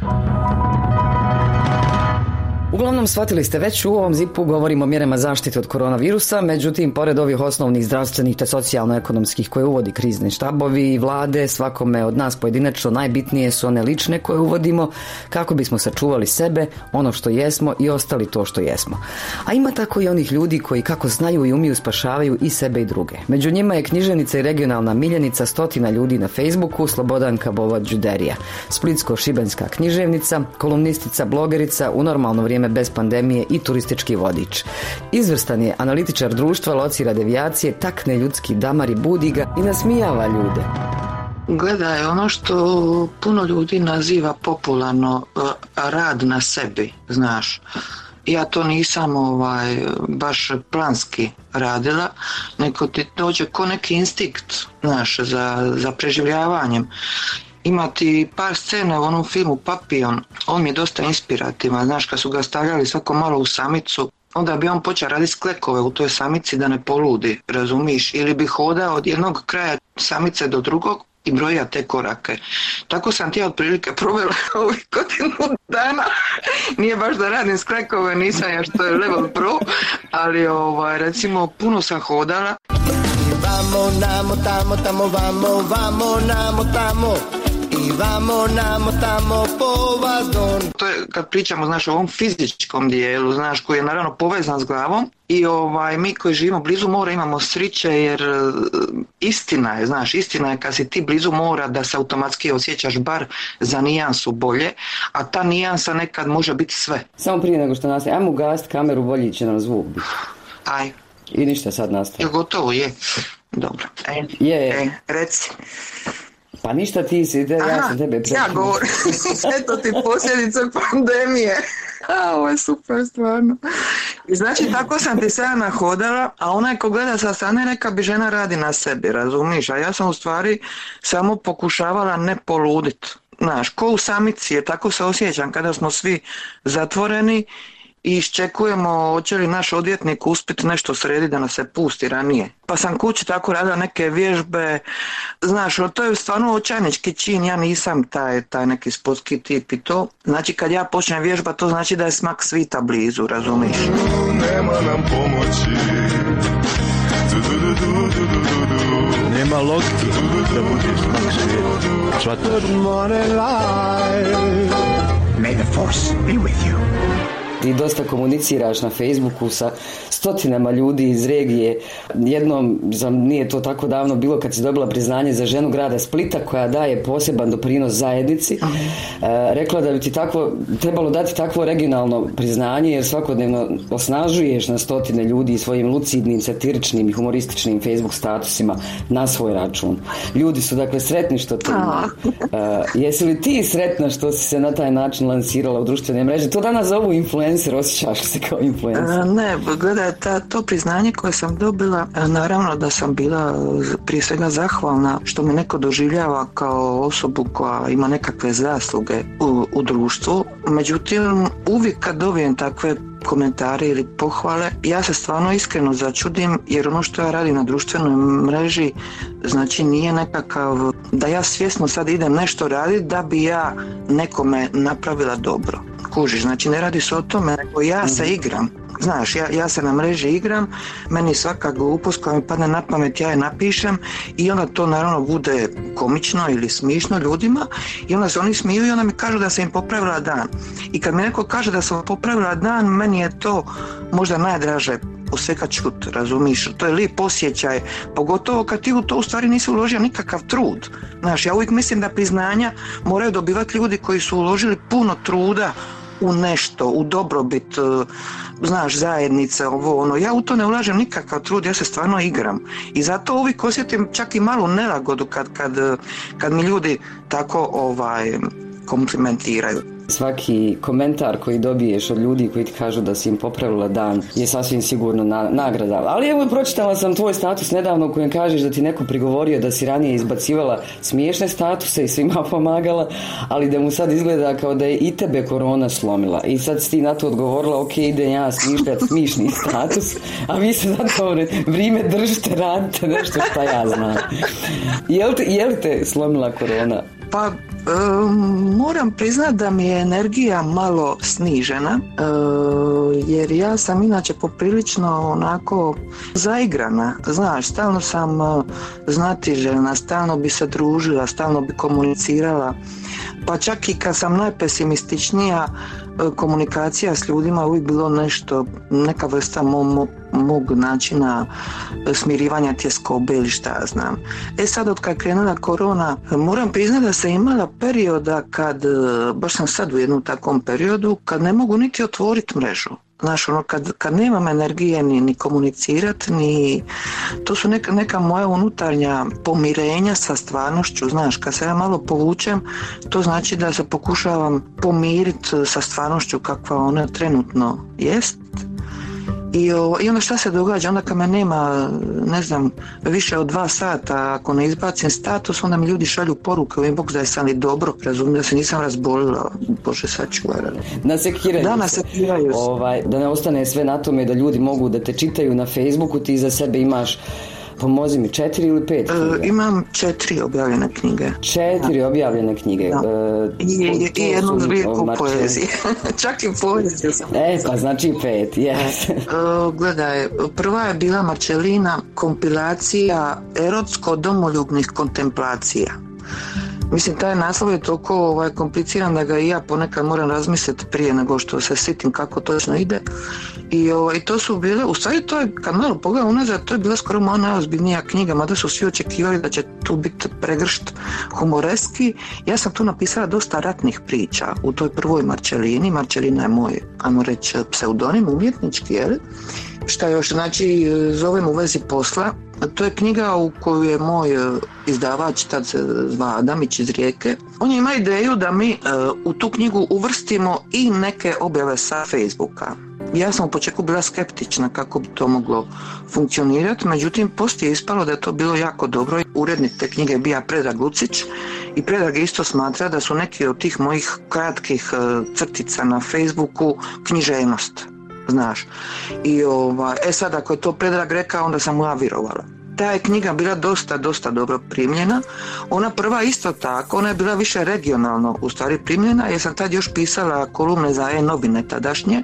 Uglavnom, shvatili ste već, u ovom zipu govorimo o mjerama zaštite od koronavirusa, međutim, pored ovih osnovnih zdravstvenih te socijalno-ekonomskih koje uvodi krizni štabovi i vlade, svakome od nas pojedinačno najbitnije su one lične koje uvodimo kako bismo sačuvali sebe, ono što jesmo i ostali to što jesmo. A ima tako i onih ljudi koji kako znaju i umiju spašavaju i sebe i druge. Među njima je književnica i regionalna miljenica stotina ljudi na Facebooku, Slobodanka Bovac-Đuderija, splitsko-šibenska književnica, kolumnistica, blogerica, u normalno vrijeme bez pandemije i turistički vodič. Izvrstan je analitičar društva, locira devijacije, takne ljudski damar i budi ga i nasmijava ljude. Gledaj, ono što puno ljudi naziva popularno rad na sebi, znaš. Ja to nisam ovaj, baš planski radila, nego ti dođe ko neki instinkt, znaš, za, za preživljavanjem. Imati par scena u onom filmu Papillon, on mi je dosta inspirativan, znaš, kad su ga stavljali svako malo u samicu, onda bi on počeo raditi sklekove u toj samici da ne poludi, razumiš, ili bi hodao od jednog kraja samice do drugog i broja te korake. Tako sam ti ja otprilike provela ovih godinu dana. Nije baš da radim sklekove, nisam ja što je level pro, ali ovaj, recimo puno sam hodala. Vamo, namo, tamo, tamo, vamo, vamo, namo, tamo. I vamo, namo, tamo, po vas don. To je kad pričamo, znaš, o ovom fizičkom dijelu, znaš, koji je naravno povezan s glavom i ovaj, mi koji živimo blizu mora imamo sriće jer istina je, znaš, istina je kad si ti blizu mora da se automatski osjećaš bar za nijansu bolje, a ta nijansa nekad može biti sve. Samo prije nego što nastaje, ajmo ugasiti kameru, bolji će nam zvuk biti. Aj. I ništa sad nastaje. Je gotovo, je. Dobro. E, je, je. E, reci. Pa ništa ti si, da, ja sam tebe prekinuo. Ja govorim, eto ti posljedice pandemije. A, ovo je super, stvarno. I znači, tako sam ti sada nahodala, a onaj ko gleda sa strane neka bi žena radi na sebi, razumiš? A ja sam u stvari samo pokušavala ne poludit. Znaš, ko u samici, jer tako se osjećam kada smo svi zatvoreni i iščekujemo hoće li naš odvjetnik uspjeti nešto srediti da nas se pusti ranije. Pa sam kući tako radila neke vježbe, znaš, to je stvarno očajnički čin, ja nisam taj, taj neki sportski tip i to. Znači kad ja počnem vježba, to znači da je smak svita blizu, razumiš? Nema nam pomoći, nema logike da budeš smak svijeta. Shvataš? May the force be with you. Ti dosta komuniciraš na Facebooku sa stotinama ljudi iz regije. Jednom, nije to tako davno bilo, kad si dobila priznanje za ženu grada Splita koja daje poseban doprinos zajednici. E, rekla da bi ti tako, trebalo dati takvo regionalno priznanje jer svakodnevno osnažuješ na stotine ljudi svojim lucidnim, satiričnim i humorističnim Facebook statusima na svoj račun. Ljudi su dakle sretni što te ima. E, jesi li ti sretna što si se na taj način lansirala u društvene mreže? To danas zovu influencer. Osjećaš se kao influencer? Ne, gledaj, ta, to priznanje koje sam dobila, naravno da sam bila prije svega zahvalna što me neko doživljava kao osobu koja ima nekakve zasluge u, u društvu. Međutim, uvijek kad dobijem takve komentare ili pohvale, ja se stvarno iskreno začudim jer ono što ja radim na društvenoj mreži znači nije nekakav da ja svjesno sad idem nešto raditi da bi ja nekome napravila dobro. Kužiš, znači ne radi se o tome, nego ja se igram. Znaš, ja, ja se na mreži igram, meni svaka glupost koja mi padne na pamet, ja je napišem i onda to naravno bude komično ili smišno ljudima i onda se oni smiju i onda mi kažu da sam im popravila dan. I kad mi neko kaže da sam popravila dan, meni je to možda najdraže u svega čut, razumiš, to je lijep osjećaj, pogotovo kad ti u to u stvari nisi uložio nikakav trud. Znaš, ja uvijek mislim da priznanja moraju dobivati ljudi koji su uložili puno truda u nešto, u dobrobit, znaš, zajednice, ovo, ono. Ja u to ne ulažem nikakav trud, ja se stvarno igram. I zato uvijek osjetim čak i malu nelagodu kad, kad, kad mi ljudi tako ovaj, komplimentiraju. Svaki komentar koji dobiješ od ljudi koji ti kažu da si im popravila dan je sasvim sigurno na, nagrada. Ali evo, pročitala sam tvoj status nedavno u kojem kažeš da ti neko prigovorio da si ranije izbacivala smiješne statuse i svima pomagala, ali da mu sad izgleda kao da je i tebe korona slomila. I sad si ti na to odgovorila, ok, idem ja smišljat smišni status, a vi se zato vrijeme držite, radite nešto šta ja znam. Je li te, je li te slomila korona? Pa Um, moram priznati da mi je energija malo snižena, uh, jer ja sam inače poprilično onako zaigrana, znaš, stalno sam uh, znatiželjna, stalno bi se družila, stalno bi komunicirala, pa čak i kad sam najpesimističnija, uh, komunikacija s ljudima uvijek bilo nešto, neka vrsta mo- mog načina smirivanja tjeskobe ili šta ja znam. E sad od kad je krenula korona, moram priznati da sam imala perioda kad, baš sam sad u jednom takvom periodu, kad ne mogu niti otvoriti mrežu. Znaš, ono, kad, kad nemam energije ni, ni komunicirati, ni... to su neka, neka moja unutarnja pomirenja sa stvarnošću, znaš, kad se ja malo povučem, to znači da se pokušavam pomiriti sa stvarnošću kakva ona trenutno jest. I, o, I onda šta se događa? Onda kad me nema, ne znam, više od dva sata, ako ne izbacim status, onda mi ljudi šalju poruke u inbox da je sam li dobro, razumijem da se nisam razbolila, Bože sačuvaj. Nasekiraju da, nasekiraju se. Ovaj, da ne ostane sve na tome da ljudi mogu da te čitaju na Facebooku, ti za sebe imaš, pomozi mi, četiri ili pet knjiga? E, imam četiri objavljene knjige. Četiri da. objavljene knjige. Da. E, I, i, i jednu zbirku poezije. Čak i poeziju sam. E, pa znači pet, yes. e, Gledaj, prva je bila Marčelina, kompilacija erotsko-domoljubnih kontemplacija. Mislim, taj naslov je toliko ovaj, kompliciran da ga i ja ponekad moram razmisliti prije nego što se sitim kako točno ide. I, ovaj, to su bile, u stvari to je, kad malo pogledam unazad, to je bila skoro moja najozbiljnija knjiga, mada su svi očekivali da će tu biti pregršt humoreski. Ja sam tu napisala dosta ratnih priča u toj prvoj Marčelini. Marčelina je moj, ajmo reći, pseudonim umjetnički, jel? Šta još, znači, zovem u vezi posla. To je knjiga u koju je moj izdavač, tad se zva Adamić iz Rijeke. On ima ideju da mi uh, u tu knjigu uvrstimo i neke objave sa Facebooka. Ja sam u početku bila skeptična kako bi to moglo funkcionirati, međutim poslije je ispalo da je to bilo jako dobro. Urednik te knjige je bio Predrag Lucić i Predrag isto smatra da su neki od tih mojih kratkih uh, crtica na Facebooku književnost. Znaš, i ova, e sad ako je to Predrag rekao, onda sam mu ja vjerovala. Ta je knjiga bila dosta, dosta dobro primljena. Ona prva isto tako, ona je bila više regionalno u stvari primljena, jer sam tad još pisala kolumne za E-novine tadašnje, e,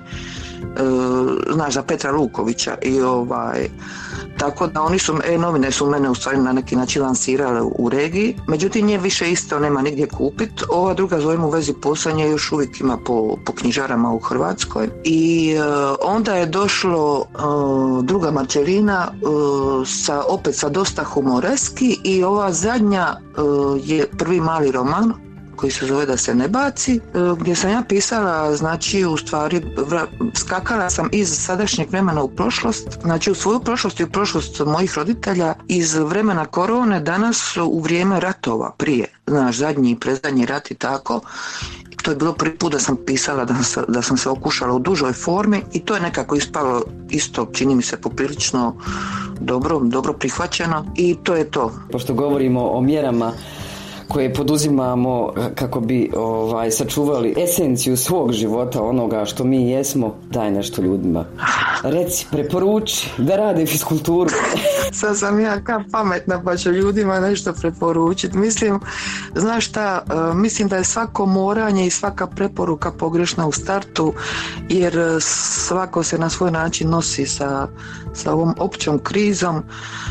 znaš, za Petra Lukovića i ovaj, tako da oni su, E-novine su mene u stvari na neki način lansirale u, u regiji, međutim nje više isto nema nigdje kupit. Ova druga, zovem u vezi posla, još uvijek ima po, po knjižarama u Hrvatskoj i e, onda je došlo e, druga Marčelina e, sa, opet sa dosta humoreski i ova zadnja e, je prvi mali roman koji se zove Da se ne baci, gdje sam ja pisala, znači u stvari skakala sam iz sadašnjeg vremena u prošlost, znači u svoju prošlost i u prošlost mojih roditelja iz vremena korone danas u vrijeme ratova prije, znaš, zadnji i predzadnji rat i tako. To je bilo prvi put da sam pisala, da sam, da sam se okušala u dužoj formi i to je nekako ispalo isto, čini mi se, poprilično dobro, dobro prihvaćeno i to je to. Pošto govorimo o mjerama koje poduzimamo kako bi ovaj, sačuvali esenciju svog života, onoga što mi jesmo, daj nešto ljudima. Reci, preporuči da rade fiskulturu. Sad sam ja kao pametna pa ću ljudima nešto preporučiti. Mislim, znaš šta, mislim da je svako moranje i svaka preporuka pogrešna u startu, jer svako se na svoj način nosi sa, sa ovom općom krizom.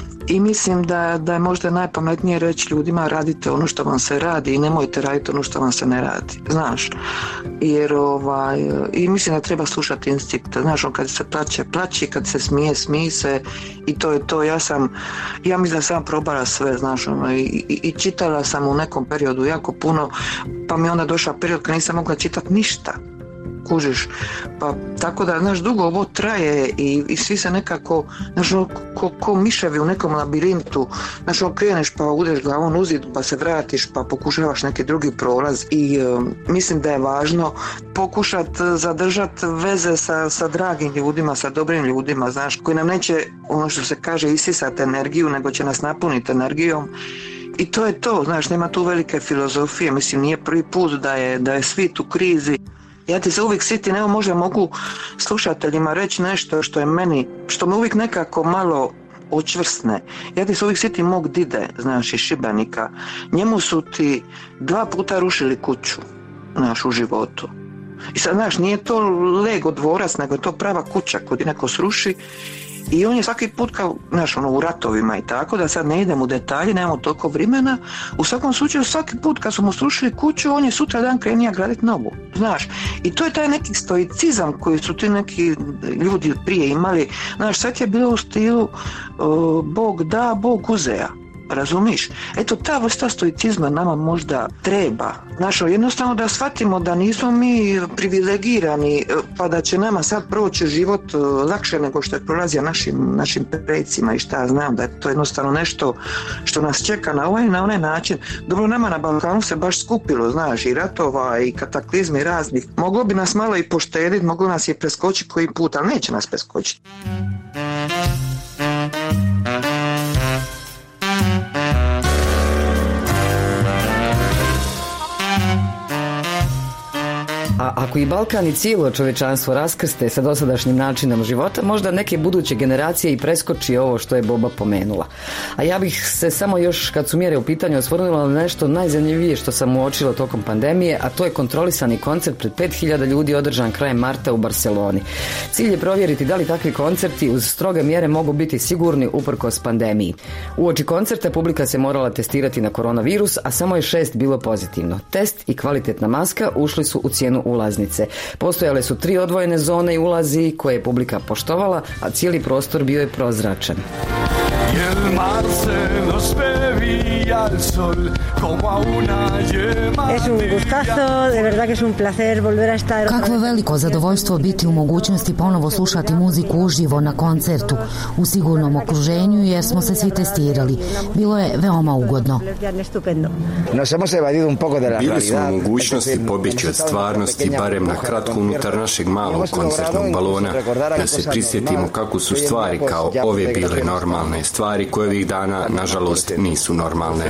I mislim da, da je možda najpametnije reći ljudima radite ono što vam se radi i nemojte raditi ono što vam se ne radi, znaš. Jer ovaj, i mislim da treba slušati instinkte, znaš, on kad se plaće, plaći, kad se smije, smije se i to je to. Ja sam, ja mislim da sam probala sve, znaš, ono, i, i, i čitala sam u nekom periodu jako puno, pa mi onda došao period kad nisam mogla čitati ništa. Kužiš, pa tako da, znaš, dugo ovo traje i, i svi se nekako, znaš, ko, ko miševi u nekom labirintu, znaš, kreneš pa udeš glavom u zid, pa se vratiš, pa pokušavaš neki drugi prolaz i uh, mislim da je važno pokušat zadržat veze sa, sa dragim ljudima, sa dobrim ljudima, znaš, koji nam neće, ono što se kaže, isisati energiju, nego će nas napuniti energijom. I to je to, znaš, nema tu velike filozofije, mislim, nije prvi put da je, da je svijet u krizi. Ja ti se uvijek sitim, evo možda mogu slušateljima reći nešto što je meni, što me uvijek nekako malo očvrsne. Ja ti se uvijek sitim mog dide, znaš, iz Šibenika. Njemu su ti dva puta rušili kuću, znaš, u životu. I sad, znaš, nije to Lego dvorac, nego je to prava kuća koju ti neko sruši. I on je svaki put kao, znaš, ono, u ratovima i tako, da sad ne idem u detalje, nemamo toliko vremena. U svakom slučaju, svaki put kad su mu srušili kuću, on je sutra dan krenija graditi novu, znaš. I to je taj neki stoicizam koji su ti neki ljudi prije imali. Znaš, sad je bilo u stilu uh, Bog da, Bog uzea. Razumiš? Eto, ta vrsta stoicizma nama možda treba. Znaš, jednostavno da shvatimo da nismo mi privilegirani, pa da će nama sad proći život lakše nego što je prolazio našim, našim precima i šta ja znam, da je to jednostavno nešto što nas čeka na ovaj na onaj način. Dobro, nama na Balkanu se baš skupilo, znaš, i ratova i kataklizmi raznih. Moglo bi nas malo i poštediti, moglo nas je preskočiti koji put, ali neće nas preskočiti. A ako i Balkan i cijelo čovječanstvo raskrste sa dosadašnjim načinom života, možda neke buduće generacije i preskoči ovo što je Boba pomenula. A ja bih se samo još, kad su mjere u pitanju, osvrnula na nešto najzanimljivije što sam uočila tokom pandemije, a to je kontrolisani koncert pred pet hiljada ljudi održan krajem marta u Barceloni. Cilj je provjeriti da li takvi koncerti uz stroge mjere mogu biti sigurni uprkos pandemiji. Uoči koncerta publika se morala testirati na koronavirus, a samo je šest bilo pozitivno. Test i kvalitetna maska ušli su u cijenu ulaznice. Postojale su tri odvojene zone i ulazi koje je publika poštovala, a cijeli prostor bio je prozračan. Kakvo veliko zadovoljstvo biti u mogućnosti ponovo slušati muziku uživo na koncertu u sigurnom okruženju, jer smo se svi testirali. Bilo je veoma ugodno. Bili smo u mogućnosti pobjeći od stvarnosti, barem na kratko unutar našeg malog koncertnog balona, da se prisjetimo kako su stvari kao ove bile normalne, stvari koje ovih dana, nažalost, nisu normalne.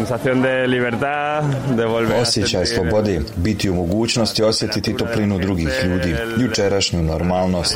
Osjećaj slobode, biti u mogućnosti osjetiti toplinu drugih ljudi, jučerašnju normalnost.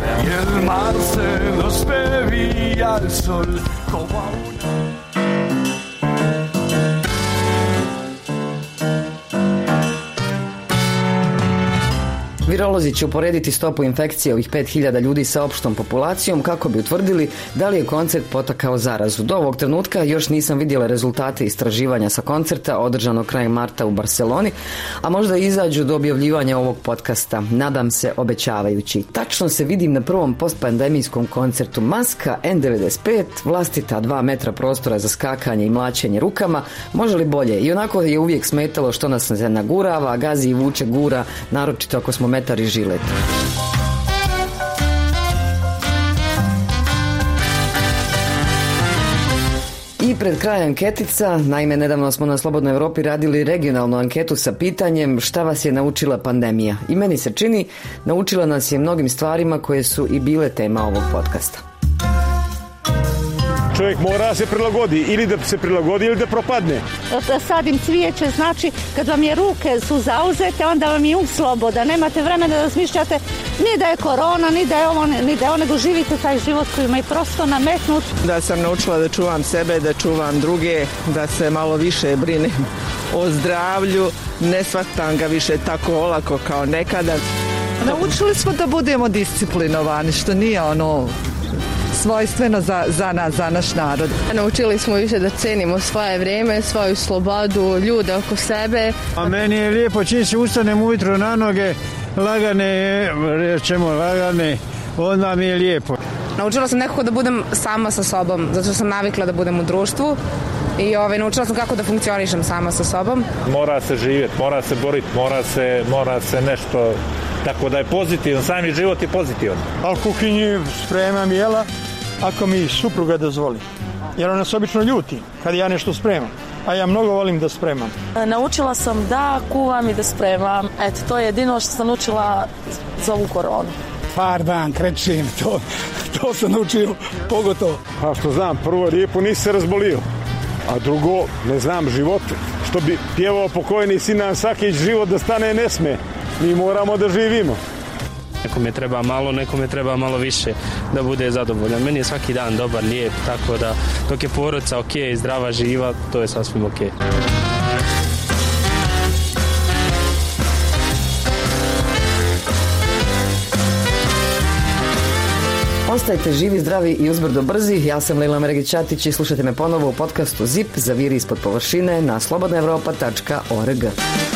Virolozi će uporediti stopu infekcije ovih pet hiljada ljudi sa opštom populacijom kako bi utvrdili da li je koncert potakao zarazu. Do ovog trenutka još nisam vidjela rezultate istraživanja sa koncerta održanog krajem marta u Barceloni, a možda izađu do objavljivanja ovog podcasta. Nadam se obećavajući. Tačno se vidim na prvom postpandemijskom koncertu. Maska N devedeset pet, vlastita dva metra prostora za skakanje i mlaćenje rukama. Može li bolje? I onako je uvijek smetalo što nas se nagurava, gazi i vuče gura, naročito ako smo metar i žilet. I pred kraj anketica, naime nedavno smo na Slobodnoj Evropi radili regionalnu anketu sa pitanjem šta vas je naučila pandemija. I meni se čini, naučila nas je mnogim stvarima koje su i bile tema ovog podcasta. čovjek mora se prilagodi, ili da se prilagodi ili da propadne. Da sadim cvijeće, znači kad vam je ruke su zauzete, onda vam je um sloboda, nemate vremena da razmišljate ni da je korona, ni da je ovo, ni da je ovo, nego živite taj život koji ima i prosto nametnut. Da sam naučila da čuvam sebe, da čuvam druge, da se malo više brinem o zdravlju, ne shvatam ga više tako olako kao nekada. Naučili smo da budemo disciplinovani, što nije ono svojstveno za, za nas, za naš narod. Naučili smo više da cenimo svoje vrijeme, svoju slobodu, ljude oko sebe. A meni je lijepo čim se ustanem ujutro na noge, lagane, rečemo lagane, onda mi je lijepo. Naučila sam nekako da budem sama sa sobom, zato što sam navikla da budem u društvu i ovaj, naučila sam kako da funkcionišem sama sa sobom. Mora se živjeti, mora se boriti, mora se, mora se nešto, tako da je pozitivan, sami život je pozitivan. Ali kuhinji spremam jela ako mi supruga dozvoli, jer ona se obično ljuti kad ja nešto spremam, a ja mnogo volim da spremam. Naučila sam da kuvam i da spremam, eto, to je jedino što sam naučila za ovu koronu. Par dan krećem, to, to sam naučio pogotovo. A što znam, prvo lijepo nisi se razbolio, a drugo, ne znam, život, što bi pjevao pokojni Sinan Sakić, život da stane ne sme, mi moramo da živimo. Nekome treba malo, nekome treba malo više da bude zadovoljan. Meni je svaki dan dobar, lijep, tako da dok je porodica ok, zdrava, živa, to je sasvim ok. Ostajte živi, zdravi i uzbrdo brzi. Ja sam Lila Meregić-Ćatić i slušajte me ponovo u podcastu Zip, zaviri ispod površine na slobodna evropa tačka org.